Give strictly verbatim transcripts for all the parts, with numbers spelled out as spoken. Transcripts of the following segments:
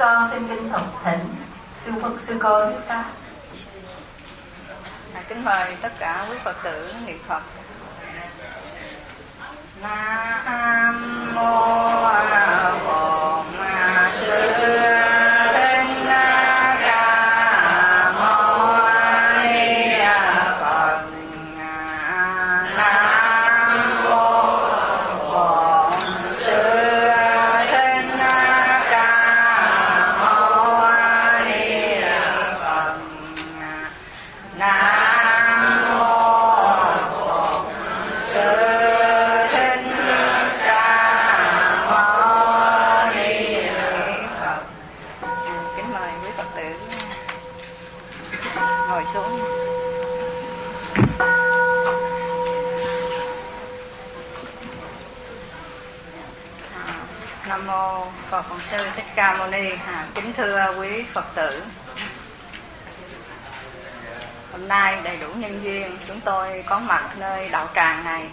con xin kính thỉnh thỉnh sư Phật sư cô chúng ta. À, kính mời tất cả quý Phật tử niệm Phật. Nam mô Bổn Sư Thích Ca Mâu Ni Phật. Nam mô Bổn Sư Thích Ca Mâu Ni Phật. Nam mô Bổn Sư Thích Ca Mâu Ni Phật. Kính mời quý Phật tử ngồi xuống. Nam mô Phật Bổn Sư Thích Ca Mâu Ni. À, kính thưa quý Phật tử, hôm nay đầy đủ nhân duyên chúng tôi có mặt nơi đạo tràng này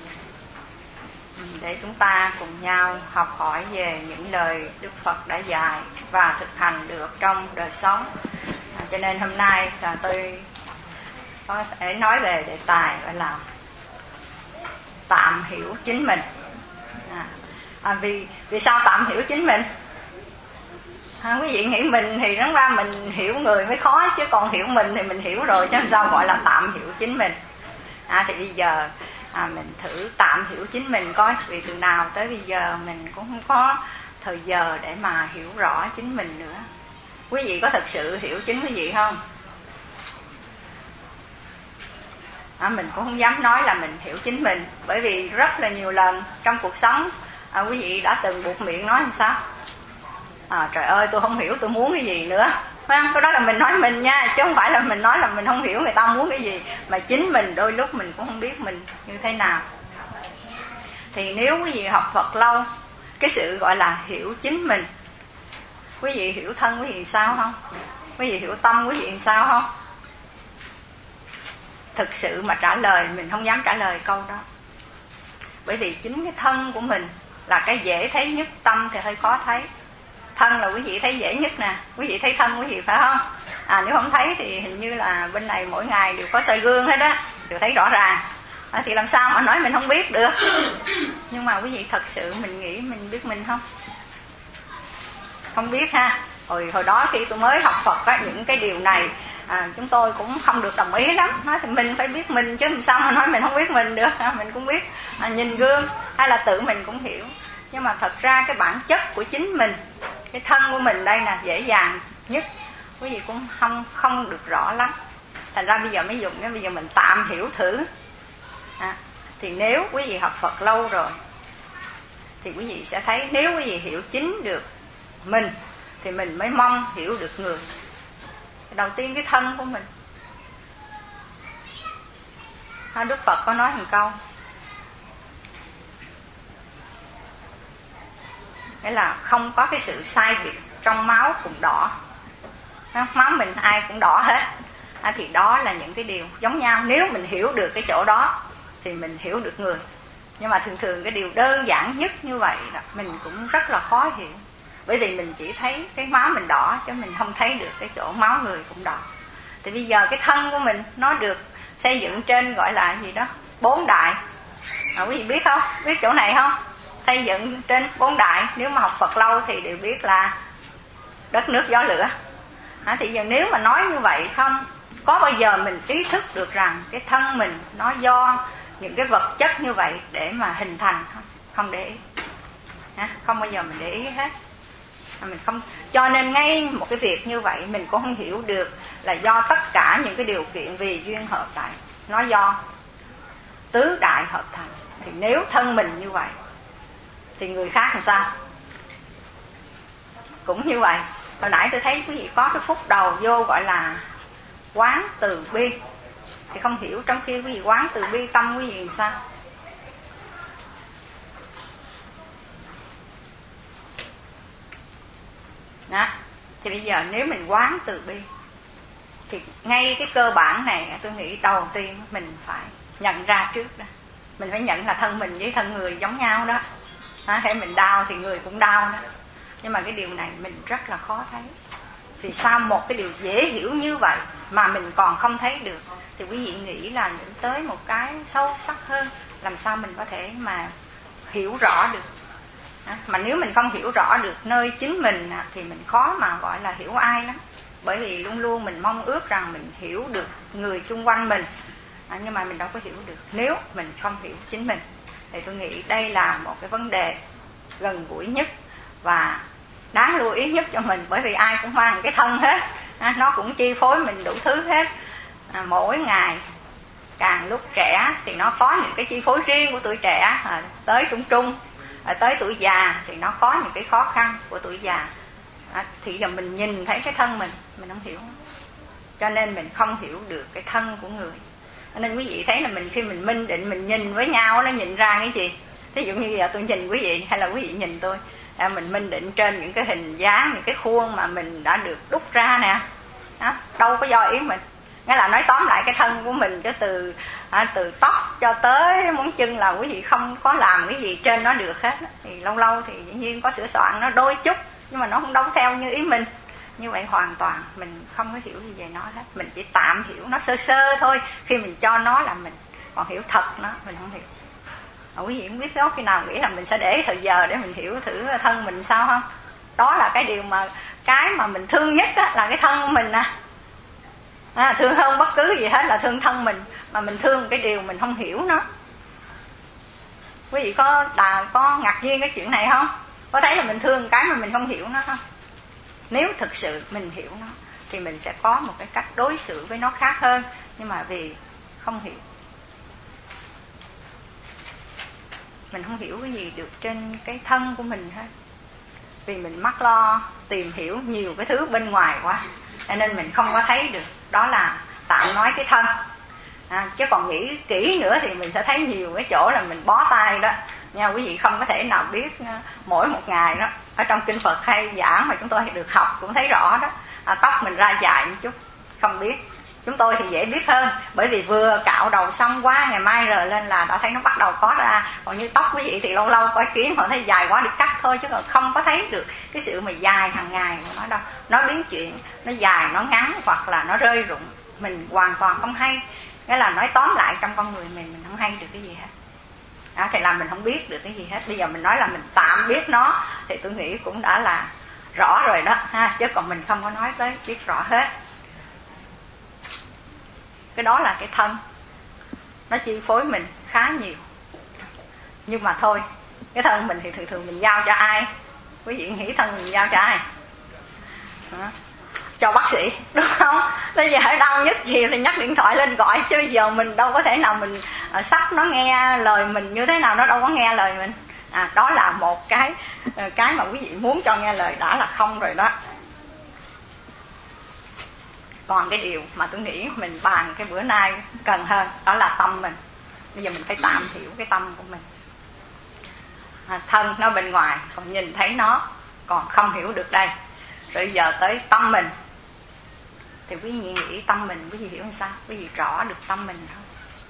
để chúng ta cùng nhau học hỏi về những lời Đức Phật đã dạy và thực hành được trong đời sống. À, cho nên hôm nay là tôi có thể nói về đề tài gọi là tạm hiểu chính mình. À, à, vì vì sao tạm hiểu chính mình? À, quý vị nghĩ mình thì nó ra mình hiểu người mới khó, chứ còn hiểu mình thì mình hiểu rồi, chứ làm sao gọi là tạm hiểu chính mình. À, thì bây giờ à, mình thử tạm hiểu chính mình coi, vì từ nào tới bây giờ mình cũng không có thời giờ để mà hiểu rõ chính mình nữa. Quý vị có thật sự hiểu chính quý vị không? À, mình cũng không dám nói là mình hiểu chính mình, bởi vì rất là nhiều lần trong cuộc sống à, quý vị đã từng buộc miệng nói làm sao? À, trời ơi tôi không hiểu tôi muốn cái gì nữa. Phải không? Cái đó là mình nói mình nha, chứ không phải là mình nói là mình không hiểu người ta muốn cái gì. Mà chính mình đôi lúc mình cũng không biết mình như thế nào. Thì nếu quý vị học Phật lâu, cái sự gọi là hiểu chính mình, quý vị hiểu thân quý vị sao không? Quý vị hiểu tâm quý vị sao không? Thực sự mà trả lời mình không dám trả lời câu đó. Bởi vì chính cái thân của mình là cái dễ thấy nhất, tâm thì hơi khó thấy. Thân là quý vị thấy dễ nhất nè, quý vị thấy thân quý vị phải không? À, nếu không thấy thì hình như là bên này mỗi ngày đều có soi gương hết á, đều thấy rõ ràng. À, thì làm sao mà nói mình không biết được? Nhưng mà quý vị thật sự mình nghĩ mình biết mình không? Không biết ha. Hồi hồi đó khi tôi mới học Phật á, những cái điều này à, chúng tôi cũng không được đồng ý lắm. Nói thì mình phải biết mình chứ làm sao mà nói mình không biết mình được? À, mình cũng biết à, nhìn gương hay là tự mình cũng hiểu. Nhưng mà thật ra cái bản chất của chính mình, cái thân của mình đây nè, dễ dàng nhất quý vị cũng không không được rõ lắm. Thành ra bây giờ mới dùng cái bây giờ mình tạm hiểu thử. À, thì nếu quý vị học Phật lâu rồi thì quý vị sẽ thấy nếu quý vị hiểu chính được mình thì mình mới mong hiểu được người. Đầu tiên cái thân của mình. À, Đức Phật có nói một câu, nghĩa là không có cái sự sai biệt trong máu cùng đỏ. Máu mình ai cũng đỏ hết. À, thì đó là những cái điều giống nhau. Nếu mình hiểu được cái chỗ đó thì mình hiểu được người. Nhưng mà thường thường cái điều đơn giản nhất như vậy là mình cũng rất là khó hiểu. Bởi vì mình chỉ thấy cái máu mình đỏ, chứ mình không thấy được cái chỗ máu người cũng đỏ. Thì bây giờ cái thân của mình nó được xây dựng trên gọi là gì đó, bốn đại. À, quý vị biết không? Biết chỗ này không? Xây dựng trên bốn đại. Nếu mà học Phật lâu thì đều biết là đất nước gió lửa. À, thì giờ nếu mà nói như vậy không, có bao giờ mình ý thức được rằng cái thân mình nó do những cái vật chất như vậy để mà hình thành không? Không để ý. À, không bao giờ mình để ý hết. À, mình không. Cho nên ngay một cái việc như vậy mình cũng không hiểu được là do tất cả những cái điều kiện vì duyên hợp lại, nó do tứ đại hợp thành. Thì nếu thân mình như vậy thì người khác làm sao? Cũng như vậy. Hồi nãy tôi thấy quý vị có cái phút đầu vô gọi là quán từ bi. Thì không hiểu trong khi quý vị quán từ bi tâm quý vị làm sao? Đó. Thì bây giờ nếu mình quán từ bi thì ngay cái cơ bản này tôi nghĩ đầu tiên mình phải nhận ra trước đó. Mình phải nhận là thân mình với thân người giống nhau đó. À, hay mình đau thì người cũng đau đó. Nhưng mà cái điều này mình rất là khó thấy. Vì sao một cái điều dễ hiểu như vậy mà mình còn không thấy được? Thì quý vị nghĩ là những tới một cái sâu sắc hơn, làm sao mình có thể mà hiểu rõ được. Mà nếu mình không hiểu rõ được nơi chính mình thì mình khó mà gọi là hiểu ai lắm. Bởi vì luôn luôn mình mong ước rằng mình hiểu được người chung quanh mình, à, nhưng mà mình đâu có hiểu được nếu mình không hiểu chính mình. Thì tôi nghĩ đây là một cái vấn đề gần gũi nhất và đáng lưu ý nhất cho mình. Bởi vì ai cũng mang cái thân hết, à, nó cũng chi phối mình đủ thứ hết. à, Mỗi ngày càng lúc trẻ thì nó có những cái chi phối riêng của tuổi trẻ, à, tới trung trung, à, tới tuổi già thì nó có những cái khó khăn của tuổi già. à, Thì giờ mình nhìn thấy cái thân mình, mình không hiểu, cho nên mình không hiểu được cái thân của người. Cho nên quý vị thấy là mình khi mình minh định, mình nhìn với nhau nó nhìn ra cái gì. Thí dụ như giờ tôi nhìn quý vị hay là quý vị nhìn tôi, à, mình minh định trên những cái hình dáng, những cái khuôn mà mình đã được đúc ra nè, đó, đâu có do ý mình. Nghĩa là nói tóm lại cái thân của mình chứ từ à, từ tóc cho tới móng chân là quý vị không có làm cái gì trên nó được hết. Thì lâu lâu thì dĩ nhiên có sửa soạn nó đôi chút, nhưng mà nó không đâu theo như ý mình. Như vậy hoàn toàn mình không có hiểu gì về nó hết. Mình chỉ tạm hiểu nó sơ sơ thôi. Khi mình cho nó là mình, còn hiểu thật nó mình không hiểu. à, Quý vị không biết đó khi nào nghĩ là mình sẽ để thời giờ để mình hiểu thử thân mình sao không? Đó là cái điều mà cái mà mình thương nhất đó, là cái thân của mình nè. à, Thương hơn bất cứ gì hết là thương thân mình. Mà mình thương cái điều mình không hiểu nó. Quý vị có đà, có ngạc nhiên cái chuyện này không? Có thấy là mình thương cái mà mình không hiểu nó không? Nếu thực sự mình hiểu nó thì mình sẽ có một cái cách đối xử với nó khác hơn. Nhưng mà vì không hiểu, mình không hiểu cái gì được trên cái thân của mình hết. Vì mình mắc lo tìm hiểu nhiều cái thứ bên ngoài quá, cho nên mình không có thấy được. Đó là tạm nói cái thân. à, Chứ còn nghĩ kỹ nữa thì mình sẽ thấy nhiều cái chỗ là mình bó tay đó nha. Quý vị không có thể nào biết mỗi một ngày đó. Ở trong kinh Phật hay giảng mà chúng tôi được học cũng thấy rõ đó. à, Tóc mình ra dài một chút không biết. Chúng tôi thì dễ biết hơn, bởi vì vừa cạo đầu xong quá, ngày mai rờ lên là đã thấy nó bắt đầu có ra. Còn như tóc quý vị thì lâu lâu coi kiến họ thấy dài quá đi cắt thôi, chứ còn không có thấy được cái sự mà dài hàng ngày của nó đâu. Nó biến chuyện, nó dài, nó ngắn, hoặc là nó rơi rụng, mình hoàn toàn không hay. Nghĩa là nói tóm lại trong con người mình, mình không hay được cái gì hết. À, thì làm mình không biết được cái gì hết. Bây giờ mình nói là mình tạm biết nó thì tôi nghĩ cũng đã là rõ rồi đó ha. Chứ còn mình không có nói tới biết rõ hết. Cái đó là cái thân, nó chi phối mình khá nhiều. Nhưng mà thôi, cái thân mình thì thường thường mình giao cho ai? Quý vị nghĩ thân mình giao cho ai? Hả? Cho bác sĩ, đúng không? Bây giờ hãy đau nhất gì thì nhắc điện thoại lên gọi. Chứ giờ mình đâu có thể nào mình uh, sắp nó nghe lời mình như thế nào, nó đâu có nghe lời mình. à, Đó là một cái uh, cái mà quý vị muốn cho nghe lời đã là không rồi đó. Còn cái điều mà tôi nghĩ mình bàn cái bữa nay cần hơn, đó là tâm mình. Bây giờ mình phải tạm hiểu cái tâm của mình. à, Thân nó bên ngoài, còn nhìn thấy nó, còn không hiểu được đây. Rồi giờ tới tâm mình. Thì quý vị nghĩ tâm mình, quý vị hiểu làm sao? Quý vị rõ được tâm mình không?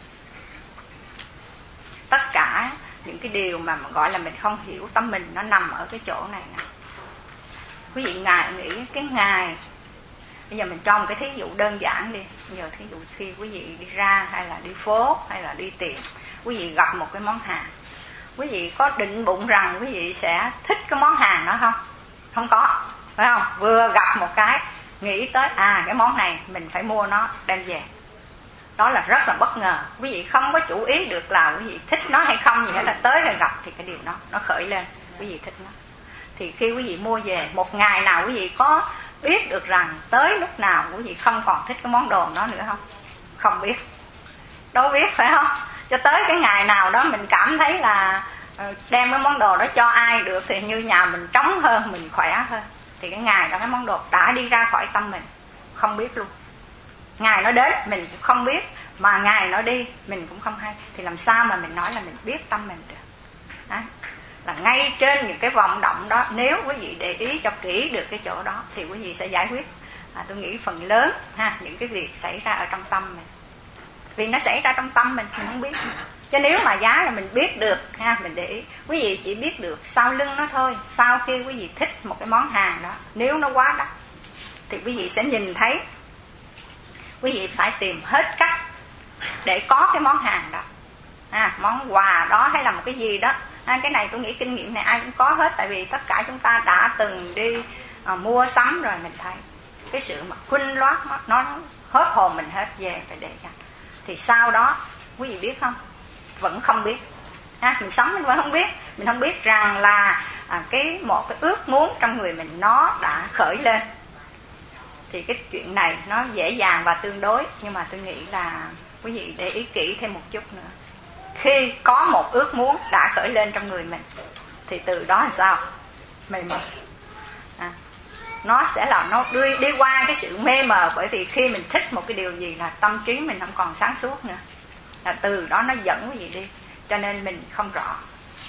Tất cả những cái điều mà gọi là mình không hiểu tâm mình, nó nằm ở cái chỗ này nè. Quý vị ngài nghĩ cái ngày, bây giờ mình cho một cái thí dụ đơn giản đi. Bây giờ thí dụ khi quý vị đi ra, hay là đi phố, hay là đi tiệm, quý vị gặp một cái món hàng, quý vị có định bụng rằng quý vị sẽ thích cái món hàng đó không? Không có, phải không? Vừa gặp một cái nghĩ tới à cái món này mình phải mua nó đem về. Đó là rất là bất ngờ. Quý vị không có chủ ý được là quý vị thích nó hay không, nghĩa là tới là gặp thì cái điều đó nó khởi lên quý vị thích nó. Thì khi quý vị mua về, một ngày nào quý vị có biết được rằng tới lúc nào quý vị không còn thích cái món đồ đó nữa không? Không biết. Đâu biết, phải không? Cho tới cái ngày nào đó mình cảm thấy là đem cái món đồ đó cho ai được thì như nhà mình trống hơn, mình khỏe hơn, thì cái ngày đó cái món đồ đã đi ra khỏi tâm mình, không biết luôn. Ngày nó đến mình cũng không biết, mà ngày nó đi mình cũng không hay. Thì làm sao mà mình nói là mình biết tâm mình được? Đó. Là ngay trên những cái vọng động đó, nếu quý vị để ý cho kỹ được cái chỗ đó thì quý vị sẽ giải quyết à, tôi nghĩ phần lớn ha, những cái việc xảy ra ở trong tâm mình. Vì nó xảy ra trong tâm mình, mình không biết. Chứ nếu mà giá là mình biết được ha, mình để ý, quý vị chỉ biết được sau lưng nó thôi. Sau khi quý vị thích một cái món hàng đó, nếu nó quá đắt thì quý vị sẽ nhìn thấy quý vị phải tìm hết cách để có cái món hàng đó, à, món quà đó hay là một cái gì đó. À, cái này tôi nghĩ kinh nghiệm này ai cũng có hết, tại vì tất cả chúng ta đã từng đi à, mua sắm rồi, mình thấy cái sự mà khuynh loát nó, nó hết hồn mình hết, về phải để cho. Thì sau đó quý vị biết không, vẫn không biết, à, mình sống mình vẫn không biết, mình không biết rằng là à, cái một cái ước muốn trong người mình nó đã khởi lên. Thì cái chuyện này nó dễ dàng và tương đối, nhưng mà tôi nghĩ là quý vị để ý kỹ thêm một chút nữa. Khi có một ước muốn đã khởi lên trong người mình thì từ đó là sao? Mê mờ. À, nó sẽ là nó đi, đi qua cái sự mê mờ, bởi vì khi mình thích một cái điều gì là tâm trí mình không còn sáng suốt nữa. Là từ đó nó dẫn quý vị đi, cho nên mình không rõ.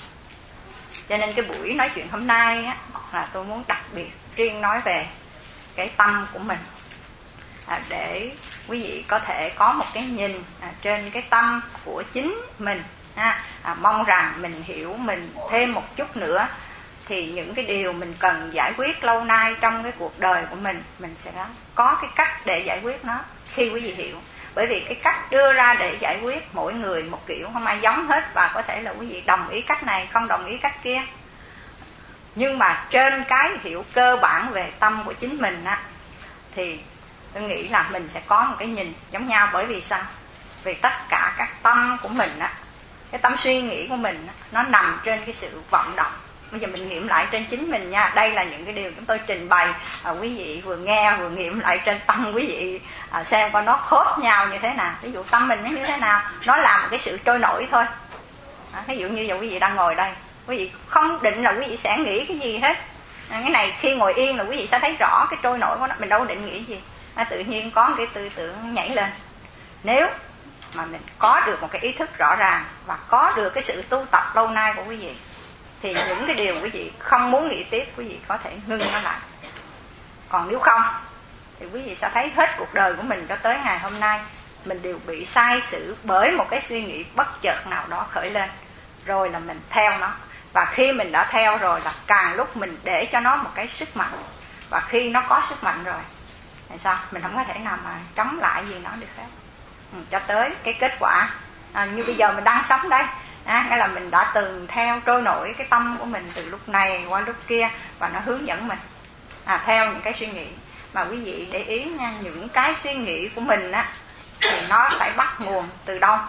Cho nên cái buổi nói chuyện hôm nay á, là tôi muốn đặc biệt riêng nói về cái tâm của mình, à, để quý vị có thể có một cái nhìn à, trên cái tâm của chính mình, ha. À, mong rằng mình hiểu mình thêm một chút nữa, thì những cái điều mình cần giải quyết lâu nay trong cái cuộc đời của mình, mình sẽ có cái cách để giải quyết nó khi quý vị hiểu. Bởi vì cái cách đưa ra để giải quyết mỗi người một kiểu, không ai giống hết, và có thể là quý vị đồng ý cách này, không đồng ý cách kia. Nhưng mà trên cái hiểu cơ bản về tâm của chính mình á, thì tôi nghĩ là mình sẽ có một cái nhìn giống nhau. Bởi vì sao? Vì tất cả các tâm của mình á, cái tâm suy nghĩ của mình á, nó nằm trên cái sự vọng động. Bây giờ mình nghiệm lại trên chính mình nha. Đây là những cái điều chúng tôi trình bày, à, quý vị vừa nghe vừa nghiệm lại trên tâm quý vị, à, xem coi nó khớp nhau như thế nào. Ví dụ tâm mình nó như thế nào, nó là một cái sự trôi nổi thôi. À, ví dụ như giờ quý vị đang ngồi đây, quý vị không định là quý vị sẽ nghĩ cái gì hết. À, cái này khi ngồi yên là quý vị sẽ thấy rõ cái trôi nổi của nó, mình đâu định nghĩ gì. À, tự nhiên có một cái tư tưởng nhảy lên. Nếu mà mình có được một cái ý thức rõ ràng và có được cái sự tu tập lâu nay của quý vị, thì những cái điều quý vị không muốn nghĩ tiếp, quý vị có thể ngưng nó lại. Còn nếu không thì quý vị sẽ thấy hết cuộc đời của mình cho tới ngày hôm nay mình đều bị sai sử bởi một cái suy nghĩ bất chợt nào đó khởi lên, rồi là mình theo nó. Và khi mình đã theo rồi là càng lúc mình để cho nó một cái sức mạnh, và khi nó có sức mạnh rồi thì sao? Mình không có thể nào mà chống lại gì nó được hết. Ừ, cho tới cái kết quả à, như bây giờ mình đang sống đây, à, nghĩa là mình đã từng theo trôi nổi cái tâm của mình từ lúc này qua lúc kia, và nó hướng dẫn mình à, theo những cái suy nghĩ. Mà quý vị để ý nha, những cái suy nghĩ của mình á, thì nó phải bắt nguồn từ đâu?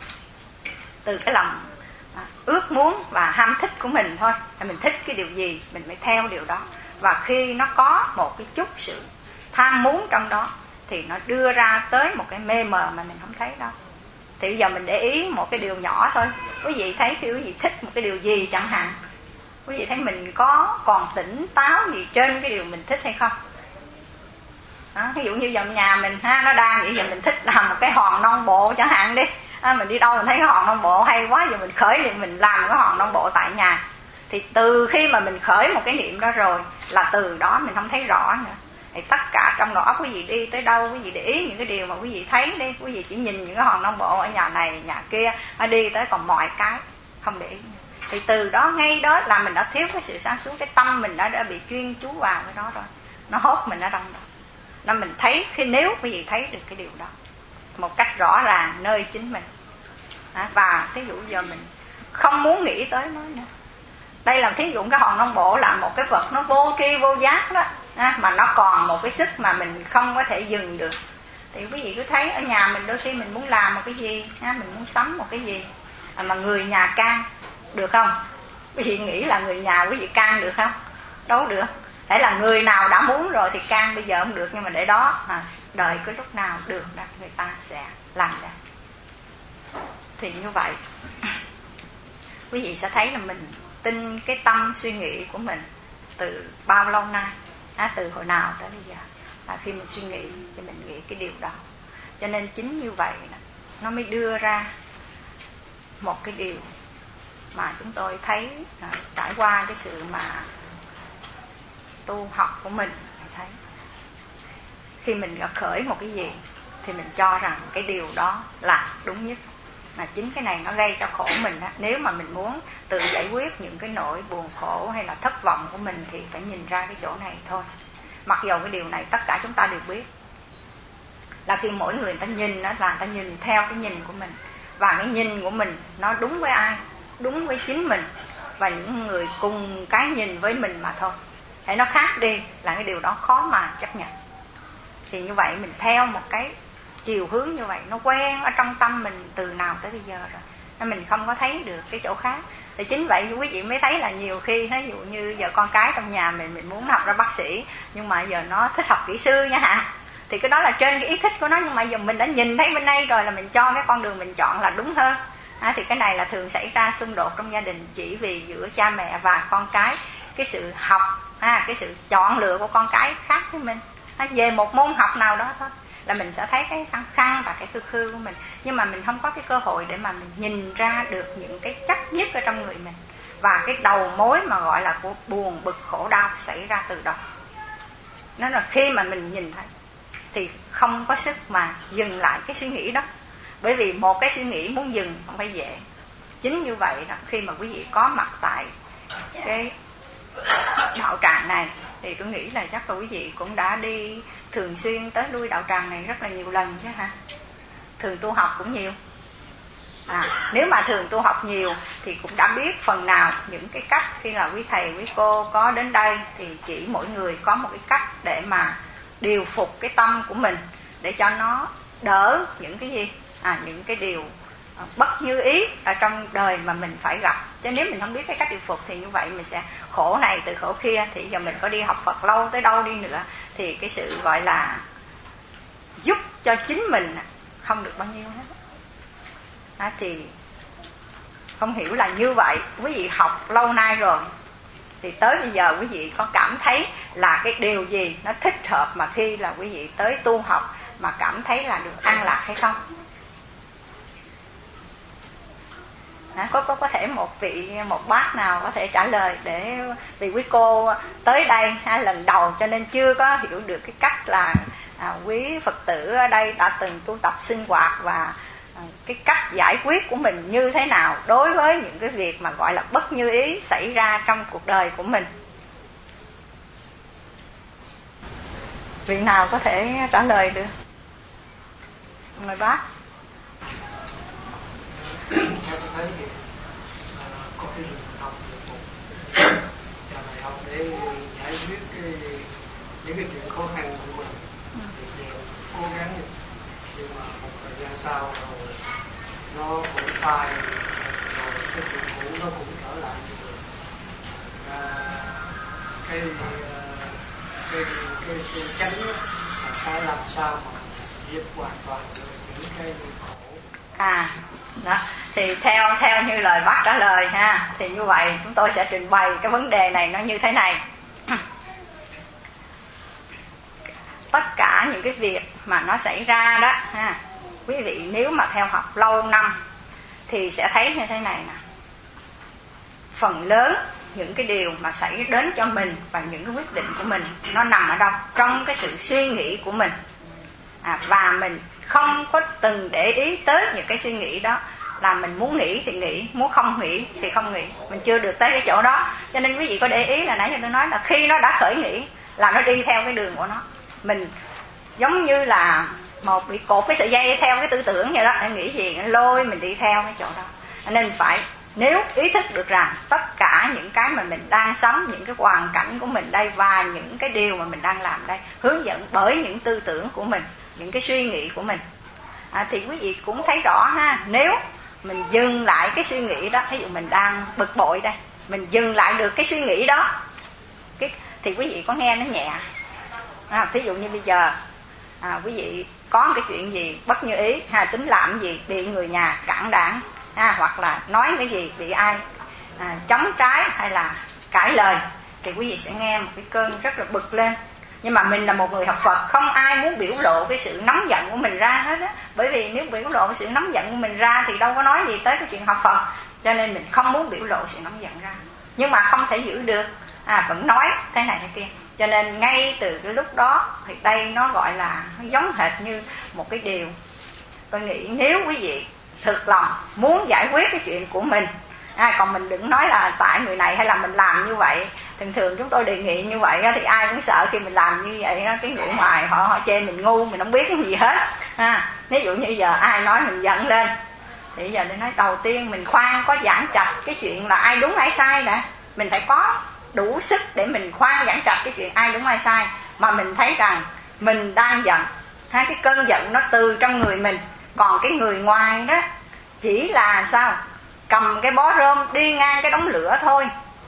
Từ cái lòng à, ước muốn và ham thích của mình thôi. Mình thích cái điều gì mình mới theo điều đó. Và khi nó có một cái chút sự tham muốn trong đó thì nó đưa ra tới một cái mê mờ mà mình không thấy đâu. Thì bây giờ mình để ý một cái điều nhỏ thôi. Quý vị thấy khi quý vị thích một cái điều gì chẳng hạn, quý vị thấy mình có còn tỉnh táo gì trên cái điều mình thích hay không? Đó, ví dụ như giờ nhà mình ha, nó đang vậy, giờ mình thích làm một cái hòn non bộ chẳng hạn đi, à, mình đi đâu mình thấy cái hòn non bộ hay quá, giờ mình khởi niệm mình làm cái hòn non bộ tại nhà. Thì từ khi mà mình khởi một cái niệm đó rồi là từ đó mình không thấy rõ nữa. Thì tất cả trong đầu óc quý vị đi tới đâu, quý vị để ý những cái điều mà quý vị thấy đi. Quý vị chỉ nhìn những cái hòn non bộ ở nhà này nhà kia, nó đi tới còn mọi cái không để ý nữa. Thì từ đó ngay đó là mình đã thiếu cái sự sáng suốt, cái tâm mình đã, đã bị chuyên chú vào cái đó rồi, nó hốt mình ở trong đó. Nên mình thấy, khi nếu quý vị thấy được cái điều đó một cách rõ ràng nơi chính mình à, và thí dụ giờ mình không muốn nghĩ tới nó nữa. Đây là thí dụ cái hòn non bộ là một cái vật nó vô tri vô giác đó à, mà nó còn một cái sức mà mình không có thể dừng được. Thì quý vị cứ thấy ở nhà mình đôi khi mình muốn làm một cái gì à, mình muốn sắm một cái gì à, mà người nhà can được không? Quý vị nghĩ là người nhà quý vị can được không? Đâu được. Thế là người nào đã muốn rồi thì can, bây giờ không được, nhưng mà để đó à, đợi cái lúc nào được đó người ta sẽ làm ra. Thì như vậy quý vị sẽ thấy là mình tin cái tâm suy nghĩ của mình từ bao lâu nay à, từ hồi nào tới bây giờ à, khi mình suy nghĩ thì mình nghĩ cái điều đó. Cho nên chính như vậy nó mới đưa ra một cái điều mà chúng tôi thấy à, trải qua cái sự mà tu học của mình, mình thấy khi mình gặp khởi một cái gì thì mình cho rằng cái điều đó là đúng nhất. Mà chính cái này nó gây cho khổ mình đó. Nếu mà mình muốn tự giải quyết những cái nỗi buồn khổ hay là thất vọng của mình thì phải nhìn ra cái chỗ này thôi. Mặc dù cái điều này tất cả chúng ta đều biết, là khi mỗi người, người ta nhìn đó là người ta nhìn theo cái nhìn của mình, và cái nhìn của mình nó đúng với ai? Đúng với chính mình và những người cùng cái nhìn với mình mà thôi. Hãy nó khác đi là cái điều đó khó mà chấp nhận. Thì như vậy mình theo một cái chiều hướng như vậy, nó quen ở trong tâm mình từ nào tới bây giờ rồi, nên mình không có thấy được cái chỗ khác. Thì chính vậy quý vị mới thấy là nhiều khi, ví dụ như giờ con cái trong nhà mình mình muốn học ra bác sĩ, nhưng mà giờ nó thích học kỹ sư nha hả, thì cái đó là trên cái ý thích của nó, nhưng mà giờ mình đã nhìn thấy bên đây rồi là mình cho cái con đường mình chọn là đúng hơn. À, thì cái này là thường xảy ra xung đột trong gia đình chỉ vì giữa cha mẹ và con cái, cái sự học, à, cái sự chọn lựa của con cái khác với mình. À, về một môn học nào đó thôi là mình sẽ thấy cái khăng khăng và cái khư khư của mình, nhưng mà mình không có cái cơ hội để mà mình nhìn ra được những cái chắc nhất ở trong người mình, và cái đầu mối mà gọi là của buồn bực khổ đau xảy ra từ đó. Nó là khi mà mình nhìn thấy thì không có sức mà dừng lại cái suy nghĩ đó, bởi vì một cái suy nghĩ muốn dừng không phải dễ. Chính như vậy đó, khi mà quý vị có mặt tại cái đạo tràng này thì tôi nghĩ là chắc là quý vị cũng đã đi thường xuyên tới lui đạo tràng này rất là nhiều lần chứ hả? Thường tu học cũng nhiều. À, nếu mà thường tu học nhiều thì cũng đã biết phần nào những cái cách khi là quý thầy quý cô có đến đây thì chỉ mỗi người có một cái cách để mà điều phục cái tâm của mình, để cho nó đỡ những cái gì, à, những cái điều bất như ý ở trong đời mà mình phải gặp. Chứ nếu mình không biết cái cách điều phục thì như vậy mình sẽ khổ này từ khổ kia. Thì giờ mình có đi học Phật lâu tới đâu đi nữa thì cái sự gọi là giúp cho chính mình không được bao nhiêu hết. À, thì không hiểu là như vậy. Quý vị học lâu nay rồi thì tới bây giờ quý vị có cảm thấy là cái điều gì nó thích hợp mà khi là quý vị tới tu học mà cảm thấy là được an lạc hay không? À, có có có thể một vị một bác nào có thể trả lời, để vì quý cô tới đây ha, lần đầu cho nên chưa có hiểu được cái cách là à, quý Phật tử ở đây đã từng tu tập sinh hoạt và à, cái cách giải quyết của mình như thế nào đối với những cái việc mà gọi là bất như ý xảy ra trong cuộc đời của mình. Vị nào có thể trả lời được? Mời bác. Theo tôi thấy thì uh, có cái đường học được một nhà này học để giải quyết cái, những cái chuyện khó khăn của mình thì đều cố gắng, nhưng mà một thời gian sau rồi nó cũng phai, rồi cái chuyện cũ nó cũng trở lại như thường. À, cái, cái cái cái tránh là phải làm sao mà dứt hoàn toàn được những cái khổ. À, đó. Thì theo theo như lời bác trả lời ha, thì như vậy chúng tôi sẽ trình bày cái vấn đề này nó như thế này. Tất cả những cái việc mà nó xảy ra đó ha, quý vị nếu mà theo học lâu năm thì sẽ thấy như thế này nè. Phần lớn những cái điều mà xảy đến cho mình và những cái quyết định của mình nó nằm ở đâu? Trong cái sự suy nghĩ của mình. À, và mình không có từng để ý tới những cái suy nghĩ đó, là mình muốn nghĩ thì nghĩ, muốn không nghĩ thì không nghĩ. Mình chưa được tới cái chỗ đó. Cho nên quý vị có để ý là nãy giờ tôi nói là khi nó đã khởi nghĩ là nó đi theo cái đường của nó. Mình giống như là một bị cột cái sợi dây theo cái tư tưởng vậy đó, em nghĩ gì nó lôi mình đi theo cái chỗ đó. Nên phải, nếu ý thức được rằng tất cả những cái mà mình đang sống, những cái hoàn cảnh của mình đây và những cái điều mà mình đang làm đây hướng dẫn bởi những tư tưởng của mình, những cái suy nghĩ của mình, à, thì quý vị cũng thấy rõ ha. Nếu mình dừng lại cái suy nghĩ đó, ví dụ mình đang bực bội đây, mình dừng lại được cái suy nghĩ đó, cái, thì quý vị có nghe nó nhẹ. À, ví dụ như bây giờ à, quý vị có cái chuyện gì bất như ý, ha, tính làm gì bị người nhà cản đảng, ha, hoặc là nói cái gì bị ai à, chống trái hay là cãi lời, thì quý vị sẽ nghe một cái cơn rất là bực lên. Nhưng mà mình là một người học Phật, không ai muốn biểu lộ cái sự nóng giận của mình ra hết á. Bởi vì nếu biểu lộ cái sự nóng giận của mình ra thì đâu có nói gì tới cái chuyện học Phật. Cho nên mình không muốn biểu lộ sự nóng giận ra, nhưng mà không thể giữ được, à, vẫn nói thế này thế kia. Cho nên ngay từ cái lúc đó thì đây nó gọi là nó giống hệt như một cái điều. Tôi nghĩ nếu quý vị thực lòng muốn giải quyết cái chuyện của mình. À, còn mình đừng nói là tại người này hay là mình làm như vậy. Thường thường chúng tôi đề nghị như vậy thì ai cũng sợ khi mình làm như vậy đó, cái người ngoài họ họ chê mình ngu, mình không biết cái gì hết. À, ví dụ như giờ ai nói mình giận lên thì bây giờ tôi nói đầu tiên mình khoan có giảng trạch cái chuyện là ai đúng ai sai nè. Mình phải có đủ sức để mình khoan giảng trạch cái chuyện ai đúng ai sai. Mà mình thấy rằng mình đang giận, ha, cái cơn giận nó từ trong người mình. Còn cái người ngoài đó chỉ là sao? Cầm cái bó rơm đi ngang cái đống lửa thôi.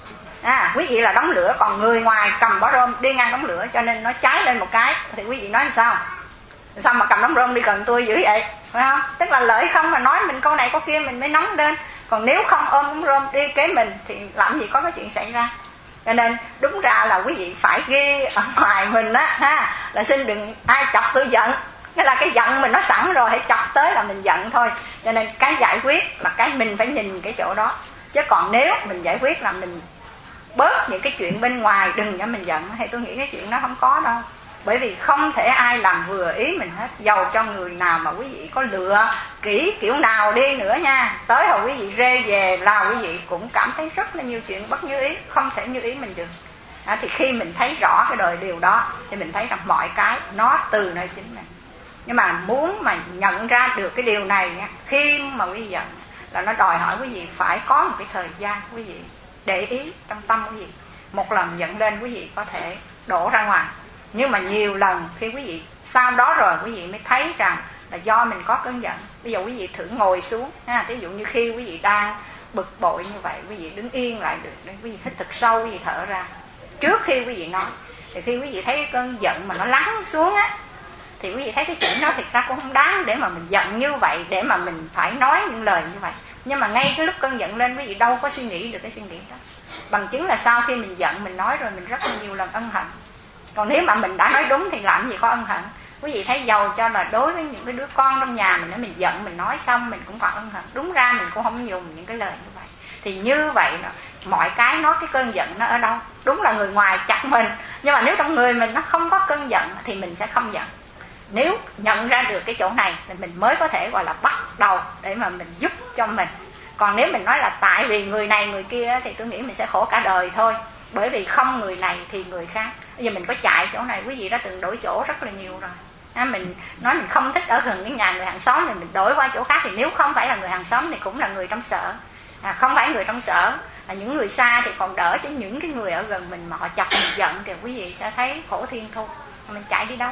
À, quý vị là đống lửa, còn người ngoài cầm bó rơm đi ngang đống lửa, cho nên nó cháy lên một cái thì quý vị nói sao? Sao mà cầm đống rơm đi gần tôi dữ vậy? Phải không? Tức là lợi không mà nói mình câu này câu kia mình mới nóng lên. Còn nếu không ôm đống rơm đi kế mình thì làm gì có cái chuyện xảy ra. Cho nên đúng ra là quý vị phải ghi ở ngoài mình á, ha, là xin đừng ai chọc tôi giận. Nghĩa là cái giận mình nó sẵn rồi, hãy chọc tới là mình giận thôi. Cho nên cái giải quyết là cái mình phải nhìn cái chỗ đó. Chứ còn nếu mình giải quyết là mình bớt những cái chuyện bên ngoài, đừng cho mình giận, thì tôi nghĩ cái chuyện đó không có đâu. Bởi vì không thể ai làm vừa ý mình hết. Dầu cho người nào mà quý vị có lựa kỹ kiểu nào đi nữa nha, tới hồi quý vị rê về là quý vị cũng cảm thấy rất là nhiều chuyện bất như ý, không thể như ý mình được. À, thì khi mình thấy rõ cái đời điều đó thì mình thấy rằng mọi cái nó từ nơi chính mình. Nhưng mà muốn mà nhận ra được cái điều này nha, khi mà quý vị giận là nó đòi hỏi quý vị phải có một cái thời gian quý vị để ý trong tâm quý vị. Một lần giận lên quý vị có thể đổ ra ngoài, nhưng mà nhiều lần khi quý vị sau đó rồi quý vị mới thấy rằng là do mình có cơn giận. Bây giờ quý vị thử ngồi xuống ha, ví dụ như khi quý vị đang bực bội như vậy, quý vị đứng yên lại được, để quý vị hít thật sâu, quý vị thở ra trước khi quý vị nói. Thì khi quý vị thấy cái cơn giận mà nó lắng xuống á, thì quý vị thấy cái chuyện đó thực ra cũng không đáng để mà mình giận như vậy, để mà mình phải nói những lời như vậy. Nhưng mà ngay cái lúc cơn giận lên quý vị đâu có suy nghĩ được cái suy nghĩ đó. Bằng chứng là sau khi mình giận mình nói rồi mình rất là nhiều lần ân hận. Còn nếu mà mình đã nói đúng thì làm gì có ân hận. Quý vị thấy giàu cho là đối với những cái đứa con trong nhà mình, nếu mình giận mình nói xong mình cũng còn ân hận, đúng ra mình cũng không dùng những cái lời như vậy. Thì như vậy mọi cái nó cái cơn giận nó ở đâu? Đúng là người ngoài chặt mình, nhưng mà nếu trong người mình nó không có cơn giận thì mình sẽ không giận. Nếu nhận ra được cái chỗ này thì mình mới có thể gọi là bắt đầu để mà mình giúp cho mình. Còn nếu mình nói là tại vì người này người kia thì tôi nghĩ mình sẽ khổ cả đời thôi. Bởi vì không người này thì người khác. Bây giờ mình có chạy chỗ này, quý vị đã từng đổi chỗ rất là nhiều rồi. À, mình nói mình không thích ở gần cái nhà người hàng xóm thì mình đổi qua chỗ khác. Thì nếu không phải là người hàng xóm thì cũng là người trong sở. À, không phải người trong sở, à, những người xa thì còn đỡ, chứ những cái người ở gần mình mà họ chọc mình giận thì quý vị sẽ thấy khổ thiên thu. Mình chạy đi đâu?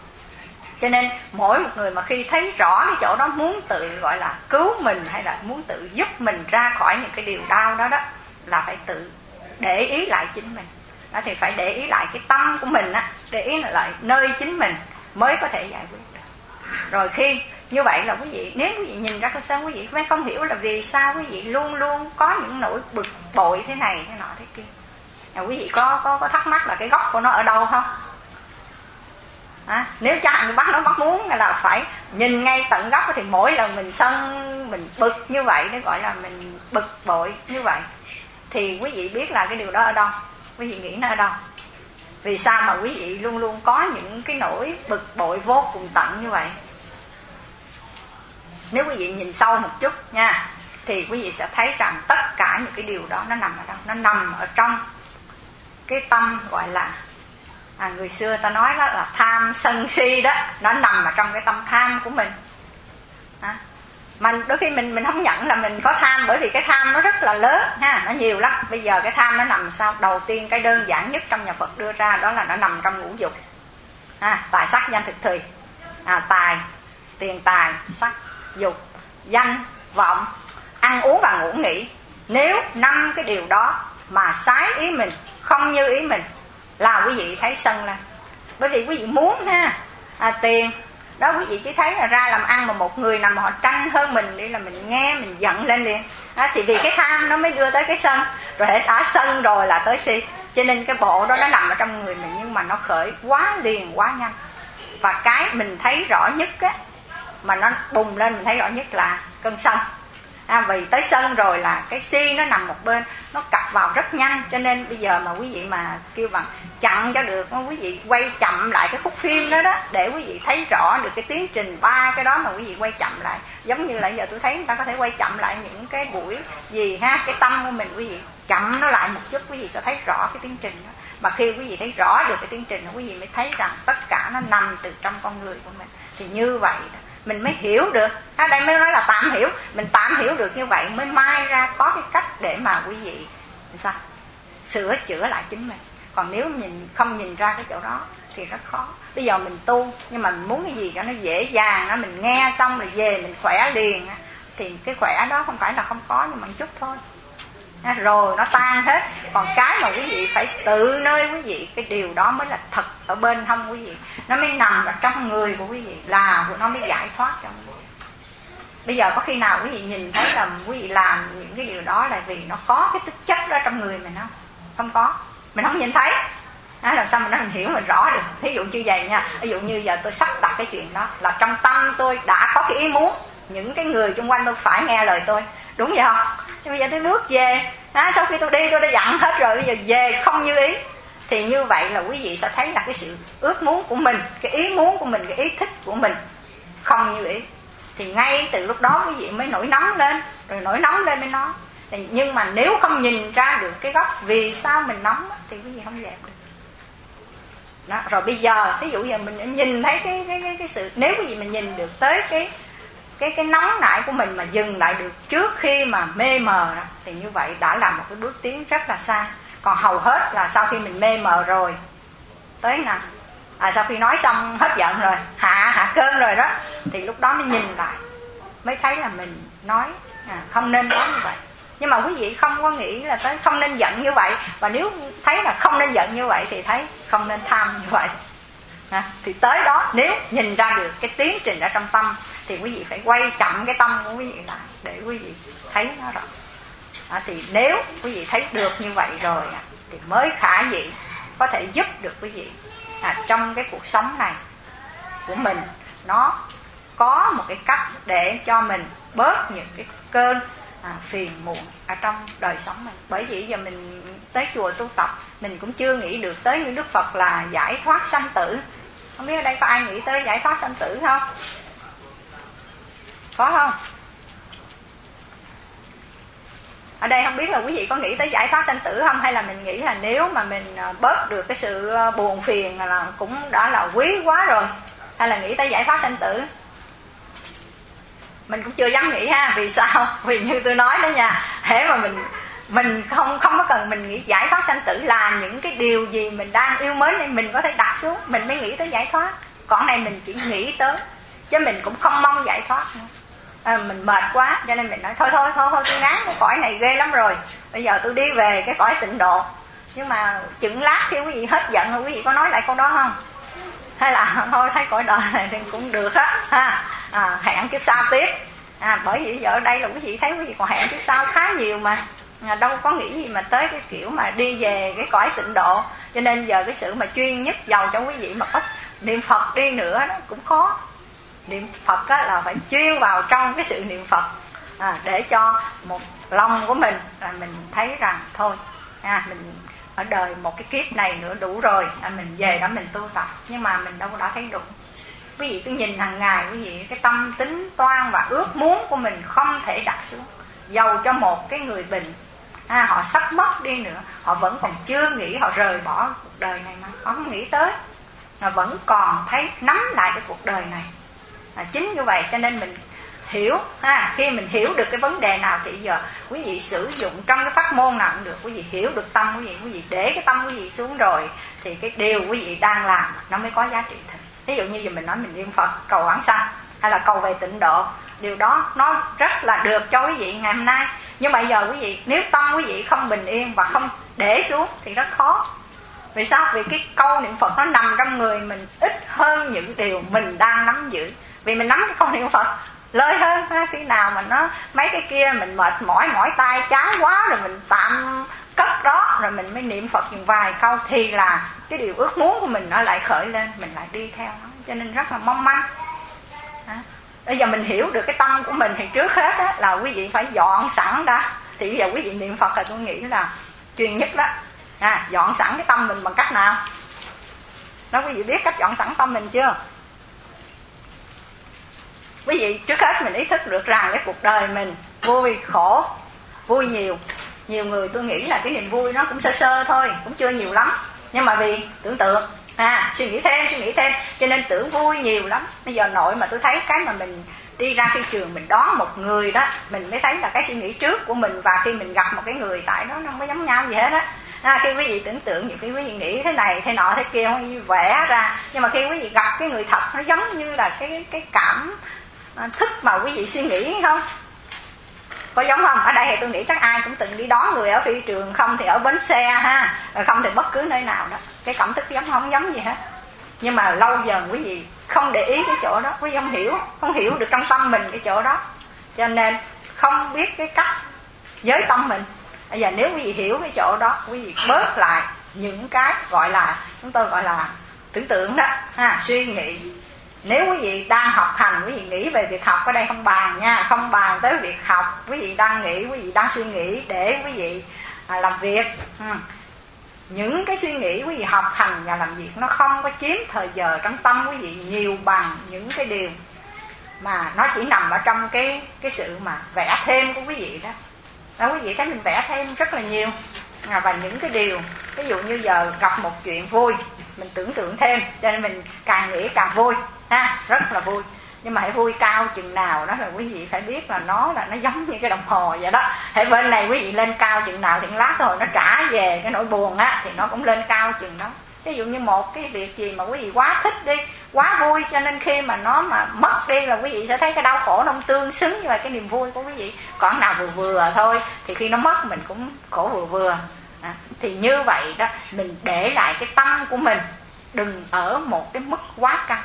Cho nên mỗi một người mà khi thấy rõ cái chỗ đó muốn tự gọi là cứu mình hay là muốn tự giúp mình ra khỏi những cái điều đau đó đó, là phải tự để ý lại chính mình. Đó, thì phải để ý lại cái tâm của mình á, để ý lại nơi chính mình mới có thể giải quyết được. Rồi khi như vậy là quý vị, nếu quý vị nhìn ra cái sân, quý vị mới không hiểu là vì sao quý vị luôn luôn có những nỗi bực bội thế này thế nọ thế kia. À, quý vị có, có có thắc mắc là cái gốc của nó ở đâu không? À, nếu cha mình bắt nó bắt muốn là phải nhìn ngay tận gốc, thì mỗi lần mình sân mình bực như vậy, nó gọi là mình bực bội như vậy, thì quý vị biết là cái điều đó ở đâu? Quý vị nghĩ nó ở đâu? Vì sao mà quý vị luôn luôn có những cái nỗi bực bội vô cùng tận như vậy? Nếu quý vị nhìn sâu một chút nha, thì quý vị sẽ thấy rằng tất cả những cái điều đó nó nằm ở đâu? Nó nằm ở trong cái tâm gọi là, à, người xưa ta nói đó là tham sân si đó, nó nằm ở trong cái tâm tham của mình. À, mà đôi khi mình mình không nhận là mình có tham, bởi vì cái tham nó rất là lớn ha, nó nhiều lắm. Bây giờ cái tham nó nằm sao? Đầu tiên cái đơn giản nhất trong nhà Phật đưa ra đó là nó nằm trong ngũ dục. À, tài sắc danh thực thùy. À, tài, tiền tài, sắc, dục, danh, vọng, ăn uống và ngủ nghỉ. Nếu năm cái điều đó mà trái ý mình, không như ý mình, là quý vị thấy sân lên. Bởi vì quý vị muốn ha, à, tiền đó, quý vị chỉ thấy là ra làm ăn mà một người nào mà họ tranh hơn mình đi là mình nghe mình giận lên liền. À, thì vì cái tham nó mới đưa tới cái sân, rồi hết đã sân rồi là tới si. Cho nên cái bộ đó nó nằm ở trong người mình, nhưng mà nó khởi quá liền quá nhanh. Và cái mình thấy rõ nhất á, mà nó bùng lên mình thấy rõ nhất là cơn sân. À, vì tới sân rồi là cái si nó nằm một bên, nó cặp vào rất nhanh. Cho nên bây giờ mà quý vị mà kêu bằng chặn cho được, quý vị quay chậm lại cái khúc phim đó đó để quý vị thấy rõ được cái tiến trình ba cái đó mà quý vị quay chậm lại. Giống như là giờ tôi thấy người ta có thể quay chậm lại những cái buổi gì ha, cái tâm của mình quý vị chậm nó lại một chút, quý vị sẽ thấy rõ cái tiến trình đó. Mà khi quý vị thấy rõ được cái tiến trình, quý vị mới thấy rằng tất cả nó nằm từ trong con người của mình. Thì như vậy mình mới hiểu được. Ở đây mới nói là tạm hiểu. Mình tạm hiểu được như vậy mới mai ra có cái cách để mà quý vị sao sửa chữa lại chính mình. Còn nếu mình không nhìn ra cái chỗ đó thì rất khó. Bây giờ mình tu nhưng mà mình muốn cái gì cho nó dễ dàng đó, mình nghe xong rồi về mình khỏe liền, thì cái khỏe đó không phải là không có, nhưng mà một chút thôi rồi nó tan hết. Còn cái mà quý vị phải tự nơi quý vị, cái điều đó mới là thật ở bên hông quý vị, nó mới nằm ở trong người của quý vị, là nó mới giải thoát cho quý vị. Bây giờ có khi nào quý vị nhìn thấy là quý vị làm những cái điều đó là vì nó có cái tích chất đó trong người mình không? Không có, mình không nhìn thấy. Đó, làm sao mà nó mình hiểu mình rõ được. Ví dụ như vậy nha, ví dụ như giờ tôi sắp đặt cái chuyện đó là trong tâm tôi đã có cái ý muốn những cái người xung quanh tôi phải nghe lời tôi, đúng vậy không? Nhưng bây giờ tôi bước về, đó, sau khi tôi đi tôi đã dặn hết rồi, bây giờ về không như ý, thì như vậy là quý vị sẽ thấy là cái sự ước muốn của mình, cái ý muốn của mình, cái ý thích của mình không như ý. Thì ngay từ lúc đó quý vị mới nổi nóng lên, rồi nổi nóng lên mới nói. Nhưng mà nếu không nhìn ra được cái gốc vì sao mình nóng thì quý vị không dẹp được. Đó, rồi bây giờ ví dụ giờ mình nhìn thấy cái cái cái, cái sự, nếu quý vị mình nhìn được tới cái cái cái nóng nảy của mình mà dừng lại được trước khi mà mê mờ đó, thì như vậy đã là một cái bước tiến rất là xa. Còn hầu hết là sau khi mình mê mờ rồi tới nè, à, sau khi nói xong hết giận rồi, hạ hạ cơn rồi đó, thì lúc đó mới nhìn lại mới thấy là mình nói à, không nên nói như vậy. Nhưng mà quý vị không có nghĩ là tới không nên giận như vậy, và nếu thấy là không nên giận như vậy thì thấy không nên tham như vậy. À, thì tới đó nếu nhìn ra được cái tiến trình ở trong tâm thì quý vị phải quay chậm cái tâm của quý vị lại để quý vị thấy nó rõ. À, thì nếu quý vị thấy được như vậy rồi à, thì mới khả dĩ có thể giúp được quý vị à, trong cái cuộc sống này của mình, nó có một cái cách để cho mình bớt những cái cơn à, phiền muộn ở trong đời sống mình. Bởi vì giờ mình tới chùa tu tập, mình cũng chưa nghĩ được tới như Đức Phật là giải thoát sanh tử. Không biết ở đây có ai nghĩ tới giải thoát sanh tử không? Có không? Ở đây không biết là quý vị có nghĩ tới giải thoát sanh tử không, hay là mình nghĩ là nếu mà mình bớt được cái sự buồn phiền là cũng đã là quý quá rồi, hay là nghĩ tới giải thoát sanh tử? Mình cũng chưa dám nghĩ ha. Vì sao? Vì như tôi nói đó nha, hễ mà mình mình không không có cần mình nghĩ giải thoát sanh tử là những cái điều gì mình đang yêu mến nên mình có thể đặt xuống, mình mới nghĩ tới giải thoát. Còn này mình chỉ nghĩ tới, chứ mình cũng không mong giải thoát nữa. À, mình mệt quá cho nên mình nói thôi thôi thôi thôi tôi ngán cái cõi này ghê lắm rồi, bây giờ tôi đi về cái cõi tịnh độ. Nhưng mà chừng lát khi quý vị hết giận rồi quý vị có nói lại câu đó không? Hay là thôi thấy cõi đời này thì cũng được á ha, à, hẹn kiếp sau tiếp. À, bởi vì giờ ở đây là quý vị thấy quý vị còn hẹn kiếp sau khá nhiều mà, à, đâu có nghĩ gì mà tới cái kiểu mà đi về cái cõi tịnh độ. Cho nên giờ cái sự mà chuyên nhất giàu cho quý vị mà ít niệm Phật đi nữa đó cũng khó. Niệm Phật á, là phải chuyên vào trong cái sự niệm Phật, à, để cho một lòng của mình là mình thấy rằng thôi à, mình ở đời một cái kiếp này nữa đủ rồi, à, mình về đó mình tu tập. Nhưng mà mình đâu đã thấy đủ. Quý vị cứ nhìn hàng ngày quý vị cái tâm tính toan và ước muốn của mình không thể đặt xuống. Dầu cho một cái người bệnh à, họ sắp mất đi nữa, họ vẫn còn chưa nghĩ họ rời bỏ cuộc đời này mà họ không nghĩ tới, họ vẫn còn thấy nắm lại cái cuộc đời này. À, chính như vậy cho nên mình hiểu ha, khi mình hiểu được cái vấn đề nào thì giờ quý vị sử dụng trong cái pháp môn nào cũng được, quý vị hiểu được tâm quý vị, quý vị để cái tâm quý vị xuống rồi thì cái điều quý vị đang làm nó mới có giá trị thật. Ví dụ như giờ mình nói mình niệm Phật cầu vãng sanh hay là cầu về tịnh độ, điều đó nó rất là được cho quý vị ngày hôm nay. Nhưng mà giờ quý vị nếu tâm quý vị không bình yên và không để xuống thì rất khó. Vì sao? Vì cái câu niệm Phật nó nằm trong người mình ít hơn những điều mình đang nắm giữ. Vì mình nắm cái câu niệm Phật lơi hơn ha. Khi nào mà nó mấy cái kia mình mệt mỏi mỏi tay chán quá rồi mình tạm cất đó, rồi mình mới niệm Phật chừng vài câu thì là cái điều ước muốn của mình nó lại khởi lên, mình lại đi theo nó. Cho nên rất là mong manh. Bây giờ mình hiểu được cái tâm của mình thì trước hết á, là quý vị phải dọn sẵn đã. Thì bây giờ quý vị niệm Phật là tôi nghĩ là chuyên nhất đó. à, dọn sẵn cái tâm mình bằng cách nào? Đó, quý vị biết cách dọn sẵn tâm mình chưa? Quý vị trước hết mình ý thức được rằng cái cuộc đời mình vui khổ, vui nhiều. Nhiều người tôi nghĩ là cái niềm vui nó cũng sơ sơ thôi, cũng chưa nhiều lắm. Nhưng mà vì tưởng tượng, à, suy nghĩ thêm, suy nghĩ thêm, cho nên tưởng vui nhiều lắm. Bây giờ nội mà tôi thấy cái mà mình đi ra phi trường mình đón một người đó, mình mới thấy là cái suy nghĩ trước của mình và khi mình gặp một cái người tại đó nó không có giống nhau gì hết á. À, khi quý vị tưởng tượng, nhiều khi quý vị nghĩ thế này, thế nọ, thế kia, không vẽ ra. Nhưng mà khi quý vị gặp cái người thật, nó giống như là cái cái cảm thức mà quý vị suy nghĩ không? Có giống không? Ở đây thì tôi nghĩ chắc ai cũng từng đi đón người ở phi trường, không thì ở bến xe ha, không thì bất cứ nơi nào đó. Cái cảm thức giống không giống gì hết. Nhưng mà lâu dần quý vị không để ý cái chỗ đó, quý vị không hiểu, không hiểu được trong tâm mình cái chỗ đó, cho nên không biết cái cách giới tâm mình. Bây giờ nếu quý vị hiểu cái chỗ đó, quý vị bớt lại những cái gọi là, chúng tôi gọi là tưởng tượng đó, ha, suy nghĩ. Nếu quý vị đang học hành, quý vị nghĩ về việc học, ở đây không bàn nha, không bàn tới việc học. Quý vị đang nghĩ, quý vị đang suy nghĩ để quý vị à, làm việc. ừ. Những cái suy nghĩ quý vị học hành và làm việc nó không có chiếm thời giờ trong tâm quý vị nhiều bằng những cái điều mà nó chỉ nằm ở trong cái cái sự mà vẽ thêm của quý vị đó. Đó, quý vị thấy mình vẽ thêm rất là nhiều à, và những cái điều, ví dụ như giờ gặp một chuyện vui, mình tưởng tượng thêm, cho nên mình càng nghĩ càng vui ha, rất là vui. Nhưng mà hãy vui cao chừng nào đó là quý vị phải biết là nó là nó giống như cái đồng hồ vậy đó. Hãy bên này quý vị lên cao chừng nào thì lát thôi nó trả về cái nỗi buồn á, thì nó cũng lên cao chừng đó. Ví dụ như một cái việc gì mà quý vị quá thích đi, quá vui, cho nên khi mà nó mà mất đi là quý vị sẽ thấy cái đau khổ nó không tương xứng với cái niềm vui của quý vị. Còn nào vừa vừa thôi thì khi nó mất mình cũng khổ vừa vừa à, thì như vậy đó, mình để lại cái tâm của mình đừng ở một cái mức quá cao.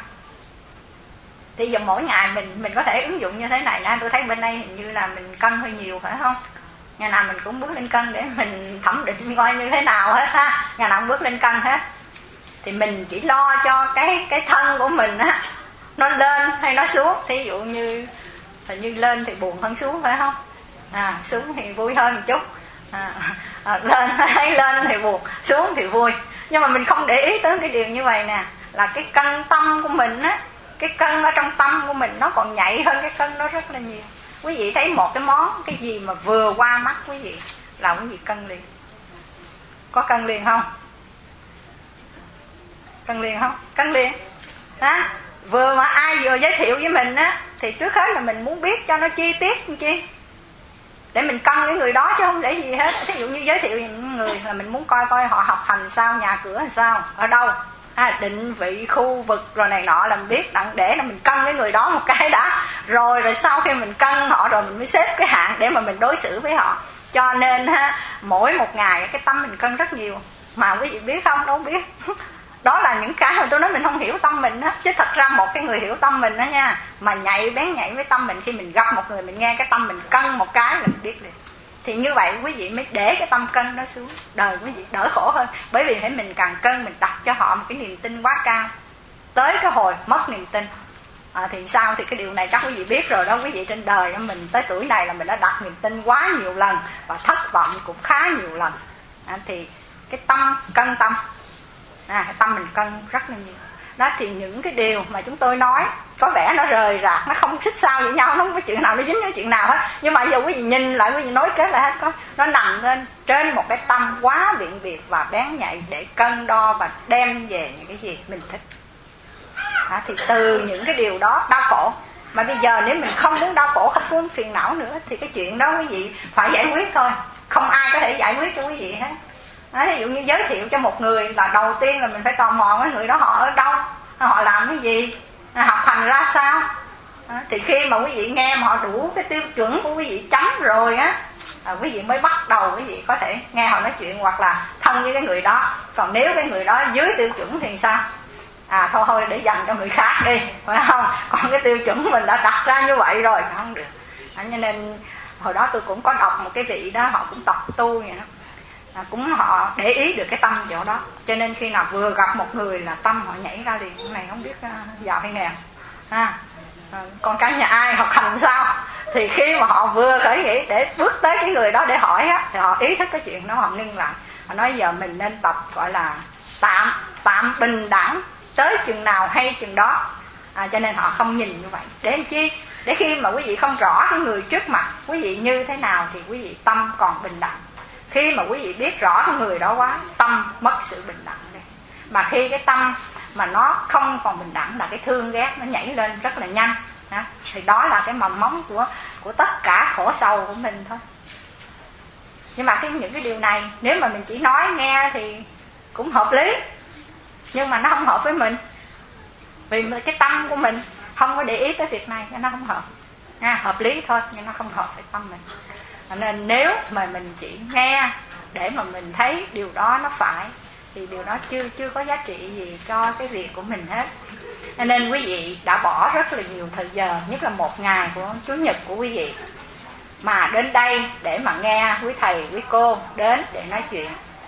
Thì giờ mỗi ngày mình mình có thể ứng dụng như thế này nè. Tôi thấy bên đây hình như là mình cân hơi nhiều phải không? Ngày nào mình cũng bước lên cân để mình thẩm định coi như thế nào hết ha. Ngày nào cũng bước lên cân hết. Thì mình chỉ lo cho cái cái thân của mình á, nó lên hay nó xuống. Thí dụ như hình như lên thì buồn hơn xuống phải không? À, xuống thì vui hơn một chút. À, à, lên hay lên thì buồn, xuống thì vui. Nhưng mà mình không để ý tới cái điều như vậy nè, là cái cân tâm của mình á, cái cân ở trong tâm của mình nó còn nhạy hơn cái cân đó rất là nhiều. Quý vị thấy một cái món, cái gì mà vừa qua mắt quý vị là quý vị cân liền. Có cân liền không? Cân liền không? Cân liền. Đó. Vừa mà ai vừa giới thiệu với mình á, thì trước hết là mình muốn biết cho nó chi tiết làm chi, để mình cân cái người đó chứ không để gì hết. Ví dụ như giới thiệu những người là mình muốn coi coi họ học hành sao, nhà cửa làm sao, ở đâu, à, định vị khu vực rồi này nọ, làm biết đặng để là mình cân cái người đó một cái đã, rồi rồi sau khi mình cân họ rồi mình mới xếp cái hạng để mà mình đối xử với họ. Cho nên ha, mỗi một ngày cái tâm mình cân rất nhiều, mà quý vị biết không? Đâu biết. Đó là những cái mà tôi nói mình không hiểu tâm mình á. Chứ thật ra một cái người hiểu tâm mình đó nha, mà nhạy bén nhạy với tâm mình, khi mình gặp một người mình nghe cái tâm mình cân một cái là mình biết liền. Thì như vậy quý vị mới để cái tâm cân đó xuống, đời quý vị đỡ khổ hơn. Bởi vì thấy mình càng cân mình đặt cho họ một cái niềm tin quá cao, tới cái hồi mất niềm tin à, thì sao? Thì cái điều này chắc quý vị biết rồi đó. Quý vị trên đời mình tới tuổi này là mình đã đặt niềm tin quá nhiều lần và thất vọng cũng khá nhiều lần à, thì cái tâm cân tâm à, cái tâm mình cân rất là nhiều đó. Thì những cái điều mà chúng tôi nói có vẻ nó rời rạc, nó không xích sao với nhau, nó không có chuyện nào nó dính với chuyện nào hết, nhưng mà giờ quý vị nhìn lại, quý vị nói kết lại hết, có nó nằm lên trên một cái tâm quá biện biệt và bén nhạy để cân đo và đem về những cái gì mình thích à, thì từ những cái điều đó đau khổ. Mà bây giờ nếu mình không muốn đau khổ, không muốn phiền não nữa, thì cái chuyện đó quý vị phải giải quyết thôi, không ai có thể giải quyết cho quý vị hết. À, ví dụ như giới thiệu cho một người là đầu tiên là mình phải tò mò cái người đó họ ở đâu, họ làm cái gì, học hành ra sao à, thì khi mà quý vị nghe mà họ đủ cái tiêu chuẩn của quý vị chấm rồi á à, quý vị mới bắt đầu quý vị có thể nghe họ nói chuyện hoặc là thân với cái người đó. Còn nếu cái người đó dưới tiêu chuẩn thì sao? À thôi thôi để dành cho người khác đi, phải không? Còn cái tiêu chuẩn mình đã đặt ra như vậy rồi không được à, cho nên hồi đó tôi cũng có đọc một cái vị đó, họ cũng tập tu vậy đó à, cũng họ để ý được cái tâm chỗ đó, cho nên khi nào vừa gặp một người là tâm họ nhảy ra liền. Cái này không biết uh, giàu hay nghèo ha à, con cái nhà ai học hành sao, thì khi mà họ vừa khởi nghĩ để bước tới cái người đó để hỏi á, thì họ ý thức cái chuyện đó, họ ngưng lại, Họ nói giờ mình nên tập gọi là tạm tạm bình đẳng, tới chừng nào hay chừng đó. À, cho nên họ không nhìn như vậy. Để làm chi? Để khi mà quý vị không rõ cái người trước mặt quý vị như thế nào thì quý vị tâm còn bình đẳng. Khi mà quý vị biết rõ cái người đó quá, tâm mất sự bình đẳng đi. Mà khi cái tâm mà nó không còn bình đẳng là cái thương ghét nó nhảy lên rất là nhanh. À, thì đó là cái mầm móng của của tất cả khổ sầu của mình thôi. Nhưng mà cái những cái điều này nếu mà mình chỉ nói nghe thì cũng hợp lý, nhưng mà nó không hợp với mình. Vì cái tâm của mình không có để ý tới việc này, nó không hợp. À, hợp lý thôi nhưng nó không hợp với tâm mình. Nên nếu mà mình chỉ nghe để mà mình thấy điều đó nó phải thì điều đó chưa chưa có giá trị gì cho cái việc của mình hết. Nên quý vị đã bỏ rất là nhiều thời giờ, nhất là một ngày của Chủ nhật của quý vị, mà đến đây để mà nghe quý thầy, quý cô đến để nói chuyện.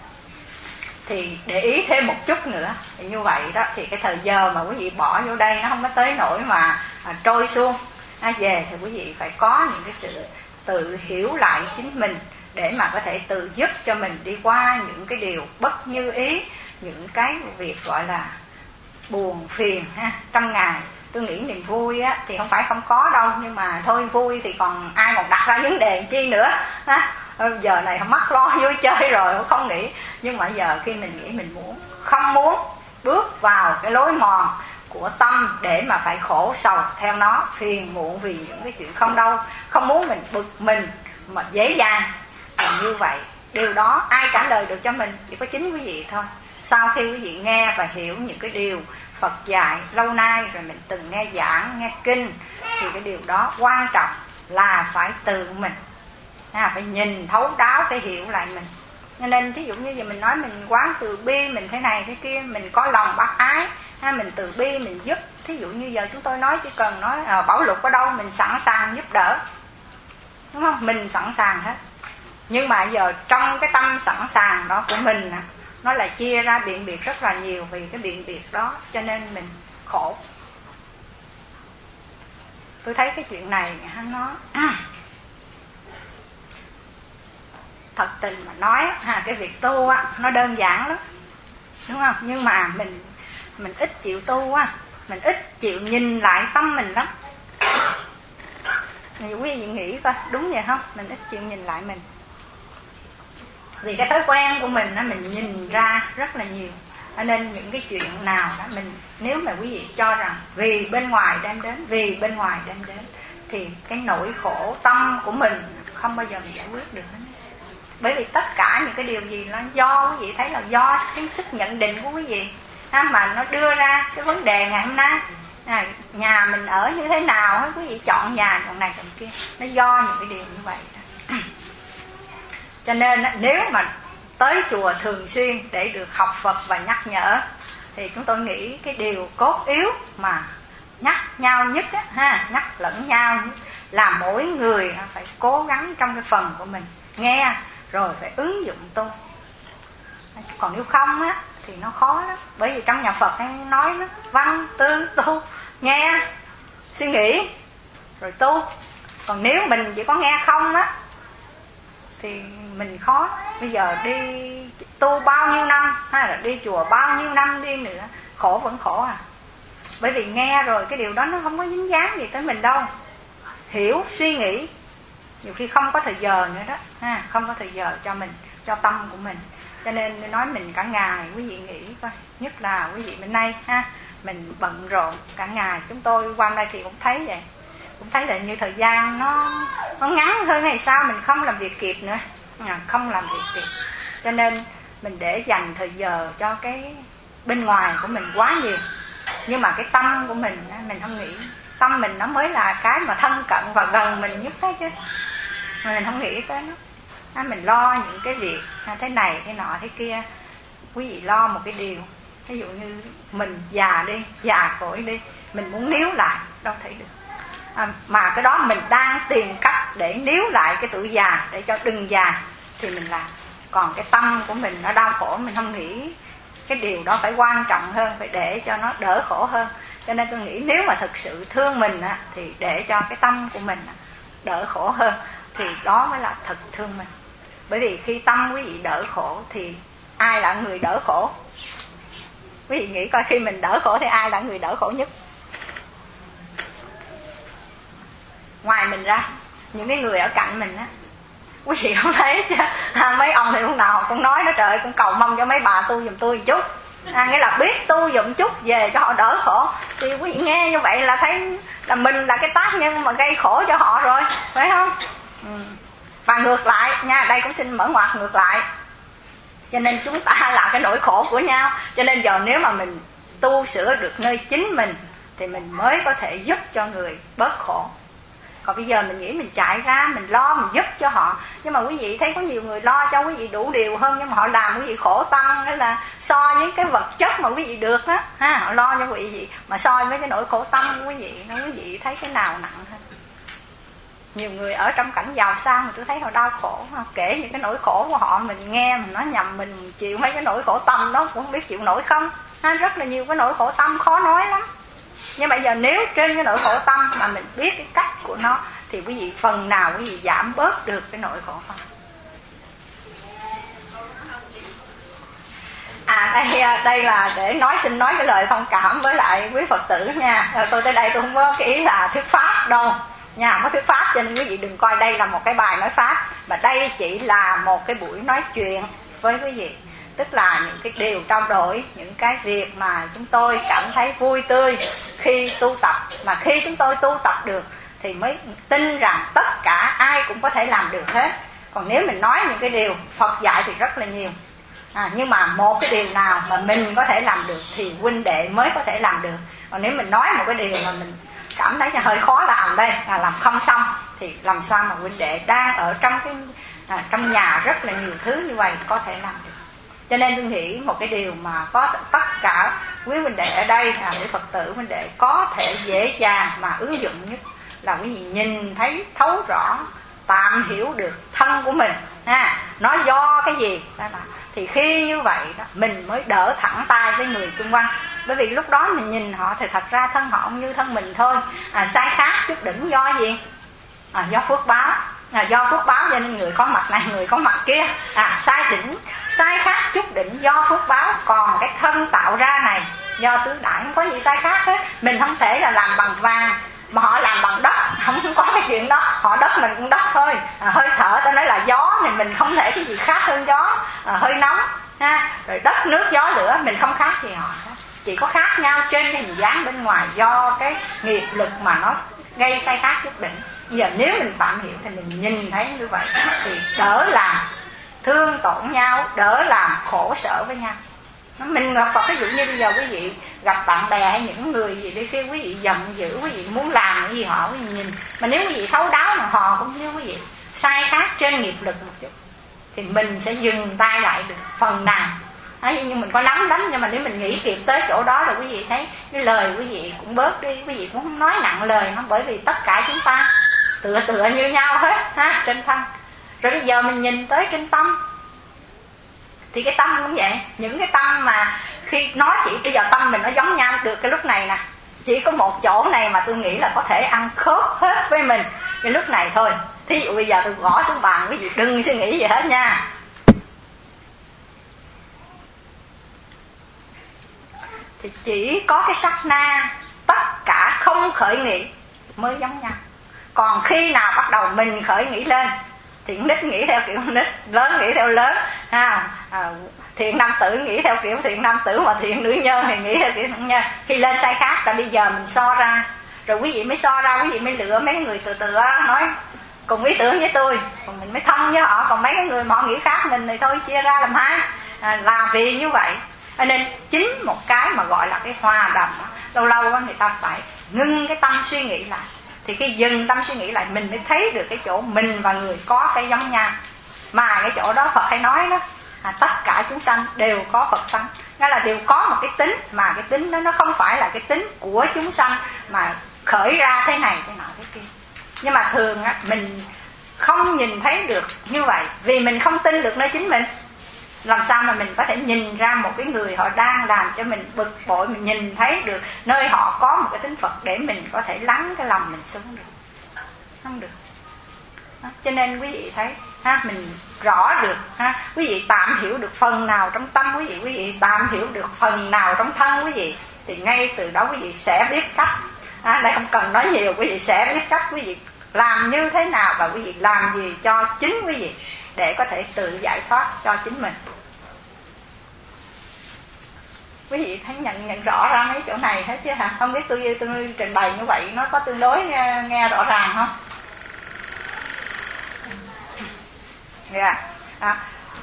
Thì để ý thêm một chút nữa, thì như vậy đó thì cái thời giờ mà quý vị bỏ vô đây nó không có tới nỗi mà, mà trôi xuống. À, về thì quý vị phải có những cái sự tự hiểu lại chính mình để mà có thể tự giúp cho mình đi qua những cái điều bất như ý, những cái việc gọi là buồn phiền ha, trong ngày. Tôi nghĩ niềm vui á, thì không phải không có đâu, nhưng mà thôi vui thì còn ai còn đặt ra vấn đề chi nữa ha. Giờ này mắc lo vui chơi rồi không nghĩ. Nhưng mà giờ khi mình nghĩ mình muốn không muốn bước vào cái lối mòn của tâm để mà phải khổ sầu theo nó, phiền muộn vì những cái chuyện không đâu, không muốn mình bực mình mà dễ dàng. Và như vậy điều đó ai trả lời được cho mình? Chỉ có chính quý vị thôi. Sau khi quý vị nghe và hiểu những cái điều Phật dạy lâu nay rồi, mình từng nghe giảng, nghe kinh, thì cái điều đó quan trọng là phải từ mình, à, phải nhìn thấu đáo, phải hiểu lại mình. Cho nên thí dụ như giờ mình nói mình quán từ bi, mình thế này thế kia, mình có lòng bác ái, ha, mình từ bi, mình giúp. Thí dụ như giờ chúng tôi nói chỉ cần nói à, Bảo Lục ở đâu mình sẵn sàng giúp đỡ, đúng không? Mình sẵn sàng hết. Nhưng mà giờ trong cái tâm sẵn sàng đó của mình nè, nó lại chia ra biện biệt rất là nhiều. Vì cái biện biệt đó cho nên mình khổ. Tôi thấy cái chuyện này nó thật tình mà nói ha, cái việc tu á nó đơn giản lắm, đúng không? Nhưng mà mình mình ít chịu tu á, mình ít chịu nhìn lại tâm mình lắm. Nhiều quý vị nghĩ coi đúng vậy không? Mình ít chịu nhìn lại mình. Vì cái thói quen của mình á, mình nhìn ra rất là nhiều. Nên những cái chuyện nào đó mình, nếu mà quý vị cho rằng vì bên ngoài đem đến, vì bên ngoài đem đến, thì cái nỗi khổ tâm của mình không bao giờ mình giải quyết được hết. Bởi vì tất cả những cái điều gì nó do quý vị thấy là do cái sức nhận định của quý vị ha, mà nó đưa ra cái vấn đề ngày hôm nay. À, nhà mình ở như thế nào, quý vị chọn nhà chọn này chọn kia, nó do những cái điều như vậy đó. Cho nên nếu mà tới chùa thường xuyên để được học Phật và nhắc nhở, thì chúng tôi nghĩ cái điều cốt yếu mà nhắc nhau nhất á, ha, nhắc lẫn nhau là mỗi người phải cố gắng trong cái phần của mình nghe rồi phải ứng dụng tu. Còn nếu không á thì nó khó lắm. Bởi vì trong nhà Phật hay nói nó văn tư tu, nghe suy nghĩ rồi tu. Còn nếu mình chỉ có nghe không á thì mình khó. Bây giờ đi tu bao nhiêu năm hay là đi chùa bao nhiêu năm đi nữa, khổ vẫn khổ à. Bởi vì nghe rồi cái điều đó nó không có dính dáng gì tới mình đâu. Hiểu, suy nghĩ, nhiều khi không có thời giờ nữa đó ha, không có thời giờ cho mình, cho tâm của mình. Cho nên nói mình cả ngày, quý vị nghĩ coi, nhất là quý vị bên đây ha, mình bận rộn cả ngày. Chúng tôi qua đây thì cũng thấy vậy, cũng thấy là như thời gian nó nó ngắn hơn hay sao, mình không làm việc kịp nữa, không làm việc kịp. Cho nên mình để dành thời giờ cho cái bên ngoài của mình quá nhiều, nhưng mà cái tâm của mình mình không nghĩ. Tâm mình nó mới là cái mà thân cận và gần mình nhất đấy chứ, mà mình không nghĩ tới nó. Mình lo những cái việc thế này thế nọ thế kia. Quý vị lo một cái điều, ví dụ như mình già đi, già cỗi đi, mình muốn níu lại đâu thể được. À, mà cái đó mình đang tìm cách để níu lại cái tuổi già để cho đừng già thì mình làm. Còn cái tâm của mình nó đau khổ, mình không nghĩ cái điều đó phải quan trọng hơn, phải để cho nó đỡ khổ hơn. Cho nên tôi nghĩ nếu mà thực sự thương mình á, thì để cho cái tâm của mình đỡ khổ hơn, thì đó mới là thật thương mình. Bởi vì khi tâm quý vị đỡ khổ thì ai là người đỡ khổ? Quý vị nghĩ coi, khi mình đỡ khổ thì ai là người đỡ khổ nhất? Ngoài mình ra, những cái người ở cạnh mình á, quý vị không thấy chứ? À, mấy ông thì lúc nào cũng nói nó trời ơi, cũng cầu mong cho mấy bà tu giùm tôi một chút. À, nghĩa là biết tu giùm chút về cho họ đỡ khổ. Thì quý vị nghe như vậy là thấy là mình là cái tác nhân mà gây khổ cho họ rồi, phải không? Ừ. Và ngược lại nha, đây cũng xin mở ngoặt ngược lại. Cho nên chúng ta là cái nỗi khổ của nhau. Cho nên giờ nếu mà mình tu sửa được nơi chính mình thì mình mới có thể giúp cho người bớt khổ. Còn bây giờ mình nghĩ mình chạy ra, mình lo, mình giúp cho họ. Nhưng mà quý vị thấy có nhiều người lo cho quý vị đủ điều hơn, nhưng mà họ làm quý vị khổ tâm. Nên là so với cái vật chất mà quý vị được đó, ha, họ lo cho quý vị. Mà so với cái nỗi khổ tâm của quý vị, nó quý vị thấy cái nào nặng hơn? Nhiều người ở trong cảnh giàu sang mà tôi thấy họ đau khổ. Kể những cái nỗi khổ của họ, mình nghe, mình nói nhầm, mình chịu mấy cái nỗi khổ tâm đó, cũng không biết chịu nổi không. Ha, rất là nhiều cái nỗi khổ tâm khó nói lắm. Nhưng bây giờ nếu trên cái nỗi khổ tâm mà mình biết cái cách của nó thì quý vị phần nào quý vị giảm bớt được cái nỗi khổ tâm. À đây, đây là để nói xin nói cái lời thông cảm với lại quý Phật tử nha. Tôi tới đây tôi không có cái ý là thuyết pháp đâu nha, không có thuyết pháp, cho nên quý vị đừng coi đây là một cái bài nói pháp, mà đây chỉ là một cái buổi nói chuyện với quý vị. Tức là những cái điều trao đổi, những cái việc mà chúng tôi cảm thấy vui tươi khi tu tập. Mà khi chúng tôi tu tập được thì mới tin rằng tất cả ai cũng có thể làm được hết. Còn nếu mình nói những cái điều Phật dạy thì rất là nhiều, à, nhưng mà một cái điều nào mà mình có thể làm được thì huynh đệ mới có thể làm được. Còn nếu mình nói một cái điều mà mình cảm thấy hơi khó làm đây, à, làm không xong, thì làm sao mà huynh đệ đang ở trong cái à, trong nhà rất là nhiều thứ như vậy có thể làm được. Cho nên tôi nghĩ một cái điều mà có tất cả quý huynh đệ ở đây, à, quý Phật tử huynh đệ có thể dễ dàng mà ứng dụng nhất là quý vị nhìn thấy thấu rõ, tạm hiểu được thân của mình, ha, nó do cái gì đó là. Thì khi như vậy đó, mình mới đỡ thẳng tay với người xung quanh. Bởi vì lúc đó mình nhìn họ thì thật ra thân họ cũng như thân mình thôi. À, sai khác chút đỉnh do gì? À, do phước báo. À, do phước báo cho nên người có mặt này, người có mặt kia. À, sai đỉnh, sai khác chút đỉnh do phước báo. Còn cái thân tạo ra này do tứ đại, không có gì sai khác hết. Mình không thể là làm bằng vàng mà họ làm bằng đất, không có cái chuyện đó. Họ đất mình cũng đất thôi. À, hơi thở ta nói là gió thì mình không thể cái gì khác hơn gió. À, hơi nóng ha, rồi đất nước gió lửa mình không khác gì họ, chỉ có khác nhau trên cái hình dáng bên ngoài do cái nghiệp lực mà nó gây sai khác chút đỉnh. Giờ nếu mình tạm hiểu thì mình nhìn thấy như vậy thì đỡ làm thương tổn nhau, đỡ làm khổ sở với nhau. Mình gặp Phật, ví dụ như bây giờ quý vị gặp bạn bè hay những người gì đi, khi quý vị giận dữ, quý vị muốn làm cái gì họ, quý vị nhìn, mà nếu quý vị thấu đáo mà họ cũng như quý vị sai khác trên nghiệp lực một chút thì mình sẽ dừng tay lại được phần nào. Đấy, nhưng mình có nắm đánh, nhưng mà nếu mình nghĩ kịp tới chỗ đó rồi quý vị thấy cái lời quý vị cũng bớt đi, quý vị cũng không nói nặng lời nó, bởi vì tất cả chúng ta tựa tựa như nhau hết ha, trên thân. Rồi bây giờ mình nhìn tới trên tâm thì cái tâm cũng vậy. Những cái tâm mà khi nói chỉ bây giờ tâm mình nó giống nhau được cái lúc này nè, chỉ có một chỗ này mà tôi nghĩ là có thể ăn khớp hết với mình cái lúc này thôi. Thí dụ bây giờ tôi gõ xuống bàn, quý vị đừng suy nghĩ gì hết nha. Thì chỉ có cái sát na tất cả không khởi nghĩ mới giống nhau. Còn khi nào bắt đầu mình khởi nghĩ lên thì nít nghĩ theo kiểu nít, lớn nghĩ theo lớn ha. À, thiện nam tử nghĩ theo kiểu thiện nam tử, mà thiện nữ nhân thì nghĩ theo kiểu nữ nhân. Khi lên sai khác là bây giờ mình so ra, rồi quý vị mới so ra, quý vị mới lựa mấy người từ từ nói cùng ý tưởng với tôi, còn mình mới thân với họ. Còn mấy cái người mà họ nghĩ khác mình thì thôi chia ra làm hai. À, là vì như vậy nên chính một cái mà gọi là cái hòa đồng, lâu lâu người ta phải ngưng cái tâm suy nghĩ lại. Thì khi dừng tâm suy nghĩ lại mình mới thấy được cái chỗ mình và người có cái giống nhau. Mà cái chỗ đó Phật hay nói đó, à, tất cả chúng sanh đều có Phật tánh, nghĩa là đều có một cái tính, mà cái tính đó nó không phải là cái tính của chúng sanh mà khởi ra thế này thế nọ thế kia. Nhưng mà thường á, mình không nhìn thấy được như vậy vì mình không tin được nơi chính mình. Làm sao mà mình có thể nhìn ra một cái người họ đang làm cho mình bực bội, mình nhìn thấy được nơi họ có một cái tính Phật để mình có thể lắng cái lòng mình xuống được? Không được. Đó. Cho nên quý vị thấy ha, mình rõ được ha, quý vị tạm hiểu được phần nào trong tâm quý vị, quý vị tạm hiểu được phần nào trong thân quý vị, thì ngay từ đó quý vị sẽ biết cách. À, đây không cần nói nhiều, quý vị sẽ biết cách quý vị làm như thế nào và quý vị làm gì cho chính quý vị để có thể tự giải thoát cho chính mình. Quý vị thấy nhận nhận rõ ra mấy chỗ này hết chứ hả? Không biết tôi tôi trình bày như vậy nó có tương đối nghe, nghe rõ ràng không? Dạ. Yeah. À.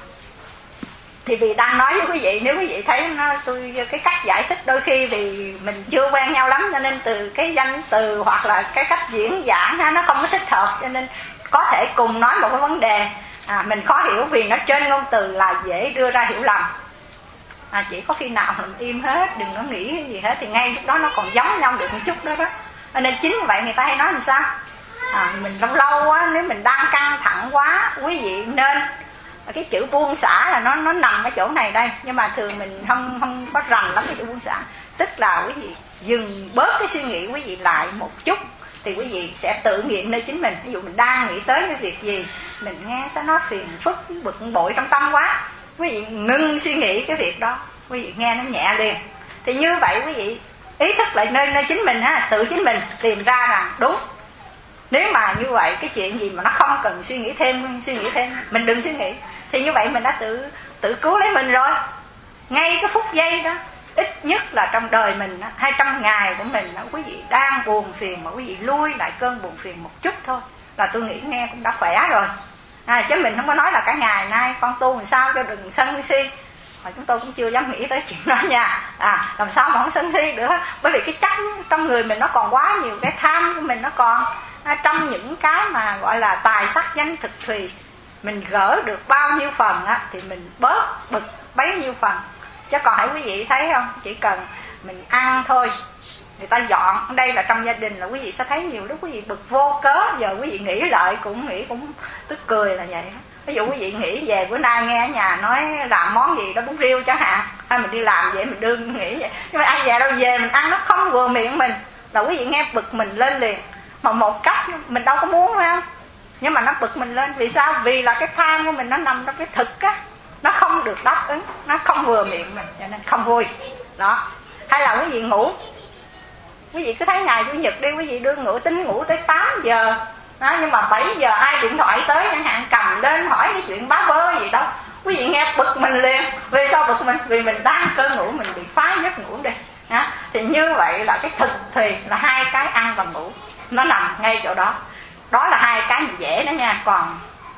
Thì vì đang nói với quý vị, nếu quý vị thấy nó tôi cái cách giải thích đôi khi vì mình chưa quen nhau lắm, cho nên từ cái danh từ hoặc là cái cách diễn giảng ha, nó không có thích hợp, cho nên có thể cùng nói một cái vấn đề à, mình khó hiểu vì nó trên ngôn từ là dễ đưa ra hiểu lầm. À, chỉ có khi nào mình im hết, đừng có nghĩ cái gì hết, thì ngay lúc đó nó còn giống nhau được một chút đó đó. À, nên chính như vậy người ta hay nói làm sao à, mình lâu lâu á, nếu mình đang căng thẳng quá, quý vị nên cái chữ buông xả là nó nó nằm ở chỗ này đây, nhưng mà thường mình không không có rành lắm cái chữ buông xả, tức là quý vị dừng bớt cái suy nghĩ quý vị lại một chút, thì quý vị sẽ tự nghiệm nơi chính mình. Ví dụ mình đang nghĩ tới cái việc gì, mình nghe sao nó phiền phức bực bội trong tâm quá, quý vị ngưng suy nghĩ cái việc đó, quý vị nghe nó nhẹ liền. Thì như vậy quý vị ý thức lại nơi nơi chính mình ha, tự chính mình tìm ra rằng đúng. Nếu mà như vậy cái chuyện gì mà nó không cần suy nghĩ thêm, suy nghĩ thêm, mình đừng suy nghĩ, thì như vậy mình đã tự tự cứu lấy mình rồi. Ngay cái phút giây đó, ít nhất là trong đời mình hay trong ngày của mình, quý vị đang buồn phiền mà quý vị lui lại cơn buồn phiền một chút thôi là tôi nghĩ nghe cũng đã khỏe rồi. À, chứ mình không có nói là cả ngày nay con tu làm sao cho đừng sân si, mà chúng tôi cũng chưa dám nghĩ tới chuyện đó nha. À, làm sao mà không sân si được, bởi vì cái chất trong người mình nó còn quá nhiều, cái tham của mình nó còn à, trong những cái mà gọi là tài sắc danh thực thùy, mình gỡ được bao nhiêu phần á, thì mình bớt bực bấy nhiêu phần. Chứ còn hãy quý vị thấy không, chỉ cần mình ăn thôi, người ta dọn ở đây là trong gia đình là quý vị sẽ thấy nhiều lúc quý vị bực vô cớ, giờ quý vị nghĩ lại cũng nghĩ cũng tức cười là vậy. Ví dụ quý vị nghĩ về bữa nay nghe ở nhà nói làm món gì đó bún riêu chẳng hạn, hay mình đi làm vậy mình đương nghĩ vậy, nhưng mà ăn về đâu về mình ăn nó không vừa miệng mình là quý vị nghe bực mình lên liền, mà một cách mình đâu có muốn phải không, nhưng mà nó bực mình lên. Vì sao? Vì là cái tham của mình nó nằm trong cái thực á, nó không được đáp ứng, nó không vừa miệng mình, cho nên không vui đó. Hay là quý vị ngủ, quý vị cứ thấy ngày chủ nhật đi, quý vị đưa ngủ tính ngủ tới tám giờ đó, nhưng mà bảy giờ ai điện thoại tới chẳng hạn, cầm lên hỏi cái chuyện bá bơ gì đó, quý vị nghe bực mình liền. Vì sao bực mình? Vì mình đang cơn ngủ, mình bị phá giấc ngủ đi đó. Thì như vậy là cái thực thì là hai cái ăn và ngủ nó nằm ngay chỗ đó. Đó là hai cái mình dễ đó nha. Còn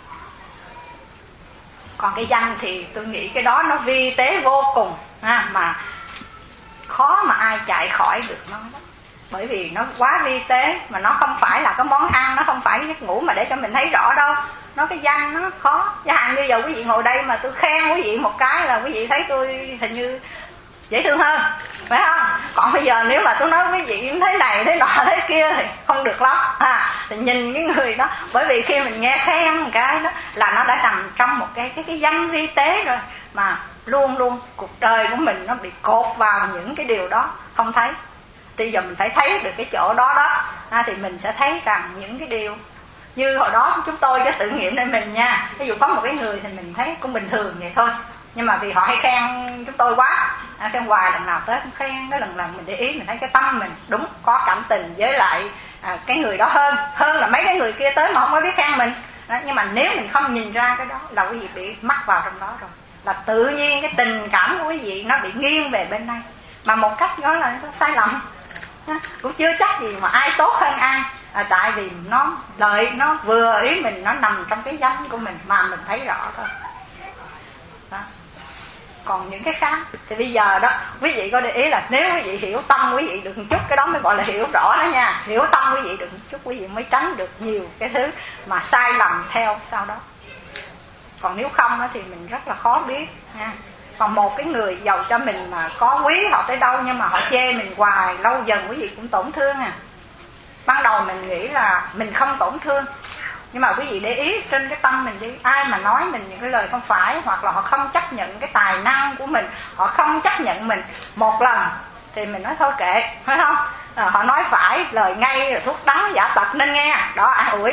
còn cái danh thì tôi nghĩ cái đó nó vi tế vô cùng ha, mà khó mà ai chạy khỏi được nó đó. Bởi vì nó quá vi tế, mà nó không phải là cái món ăn, nó không phải cái giấc ngủ mà để cho mình thấy rõ đâu. Nó cái danh nó khó. Chẳng hạn như giờ quý vị ngồi đây mà tôi khen quý vị một cái là quý vị thấy tôi hình như dễ thương hơn, phải không? Còn bây giờ nếu mà tôi nói quý vị thế này thế nọ thế kia thì không được lắm à. Thì nhìn cái người đó, bởi vì khi mình nghe khen một cái đó là nó đã nằm trong một cái cái cái danh vi tế rồi, mà luôn luôn cuộc đời của mình nó bị cột vào những cái điều đó không thấy. Thì giờ mình phải thấy được cái chỗ đó đó à, thì mình sẽ thấy rằng những cái điều như hồi đó chúng tôi cho tự nghiệm lên mình nha. Ví dụ có một cái người thì mình thấy cũng bình thường vậy thôi, nhưng mà vì họ hay khen chúng tôi quá à, khen hoài, lần nào tới cũng khen, đó lần lần mình để ý mình thấy cái tâm mình đúng có cảm tình với lại à, cái người đó hơn hơn là mấy cái người kia tới mà không có biết khen mình đó. Nhưng mà nếu mình không nhìn ra cái đó là quý vị bị mắc vào trong đó rồi, là tự nhiên cái tình cảm của quý vị nó bị nghiêng về bên này, mà một cách đó là sai lầm. Cũng chưa chắc gì mà ai tốt hơn ai à, tại vì nó đợi nó vừa ý mình, nó nằm trong cái danh của mình mà mình thấy rõ thôi đó. Còn những cái khác thì bây giờ đó quý vị có để ý là nếu quý vị hiểu tâm quý vị được một chút, cái đó mới gọi là hiểu rõ đó nha. Hiểu tâm quý vị được một chút, quý vị mới tránh được nhiều cái thứ mà sai lầm theo sau đó. Còn nếu không đó thì mình rất là khó biết nha. Còn một cái người giàu cho mình mà có quý họ tới đâu, nhưng mà họ chê mình hoài, lâu dần quý vị cũng tổn thương à. Ban đầu mình nghĩ là mình không tổn thương, nhưng mà quý vị để ý trên cái tâm mình đi, ai mà nói mình những cái lời không phải, hoặc là họ không chấp nhận cái tài năng của mình, họ không chấp nhận mình một lần thì mình nói thôi kệ, phải không? À, họ nói phải lời ngay là thuốc đắng giả tật nên nghe đó, an ủi được.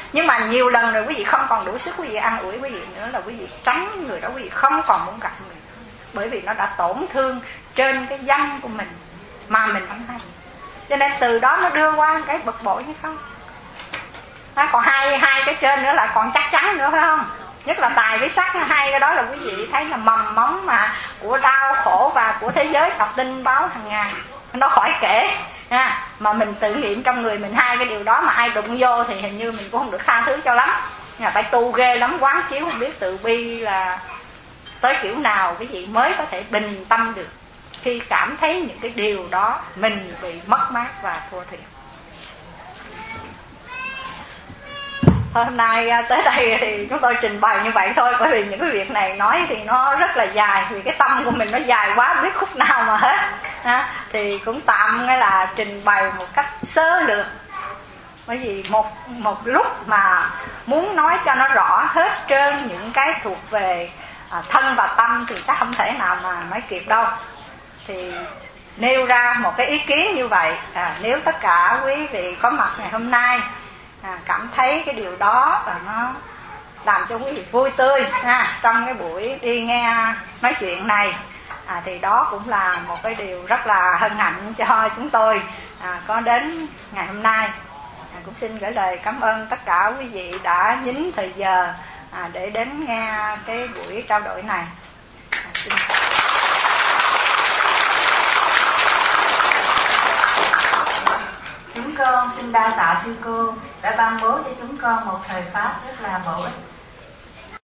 Nhưng mà nhiều lần rồi quý vị không còn đủ sức quý vị an ủi quý vị nữa là quý vị tránh người đó, quý vị không còn muốn gặp người đó. Bởi vì nó đã tổn thương trên cái danh của mình mà mình không hay. Cho nên từ đó nó đưa qua cái bực bội hay không. Đó, còn hai hai cái trên nữa là còn chắc chắn nữa phải không? Nhất là tài với sắc, hai cái đó là quý vị thấy là mầm móng mà của đau khổ và của thế giới đọc tin báo hàng ngày. Nó khỏi kể ha. Mà mình tự nghiệm trong người mình hai cái điều đó mà ai đụng vô thì hình như mình cũng không được tha thứ cho lắm. Là phải tu ghê lắm, quán chiếu không biết từ bi là tới kiểu nào quý vị mới có thể bình tâm được khi cảm thấy những cái điều đó mình bị mất mát và thua thiệt. Thôi hôm nay tới đây thì chúng tôi trình bày như vậy thôi, bởi vì những cái việc này nói thì nó rất là dài, vì cái tâm của mình nó dài quá, không biết khúc nào mà hết. À, thì cũng tạm nghĩa là trình bày một cách sơ lược, bởi vì một một lúc mà muốn nói cho nó rõ hết trơn những cái thuộc về à, thân và tâm thì chắc không thể nào mà nói kịp đâu. Thì nêu ra một cái ý kiến như vậy, à, nếu tất cả quý vị có mặt ngày hôm nay à, cảm thấy cái điều đó và nó làm cho quý vị vui tươi ha, trong cái buổi đi nghe nói chuyện này, à, thì đó cũng là một cái điều rất là hân hạnh cho chúng tôi à, có đến ngày hôm nay. À, cũng xin gửi lời cảm ơn tất cả quý vị đã nhín thời giờ à, để đến nghe cái buổi trao đổi này. À, xin Chúng con xin đa tạ sư cô đã ban bố cho chúng con một thời pháp rất là bổ ích.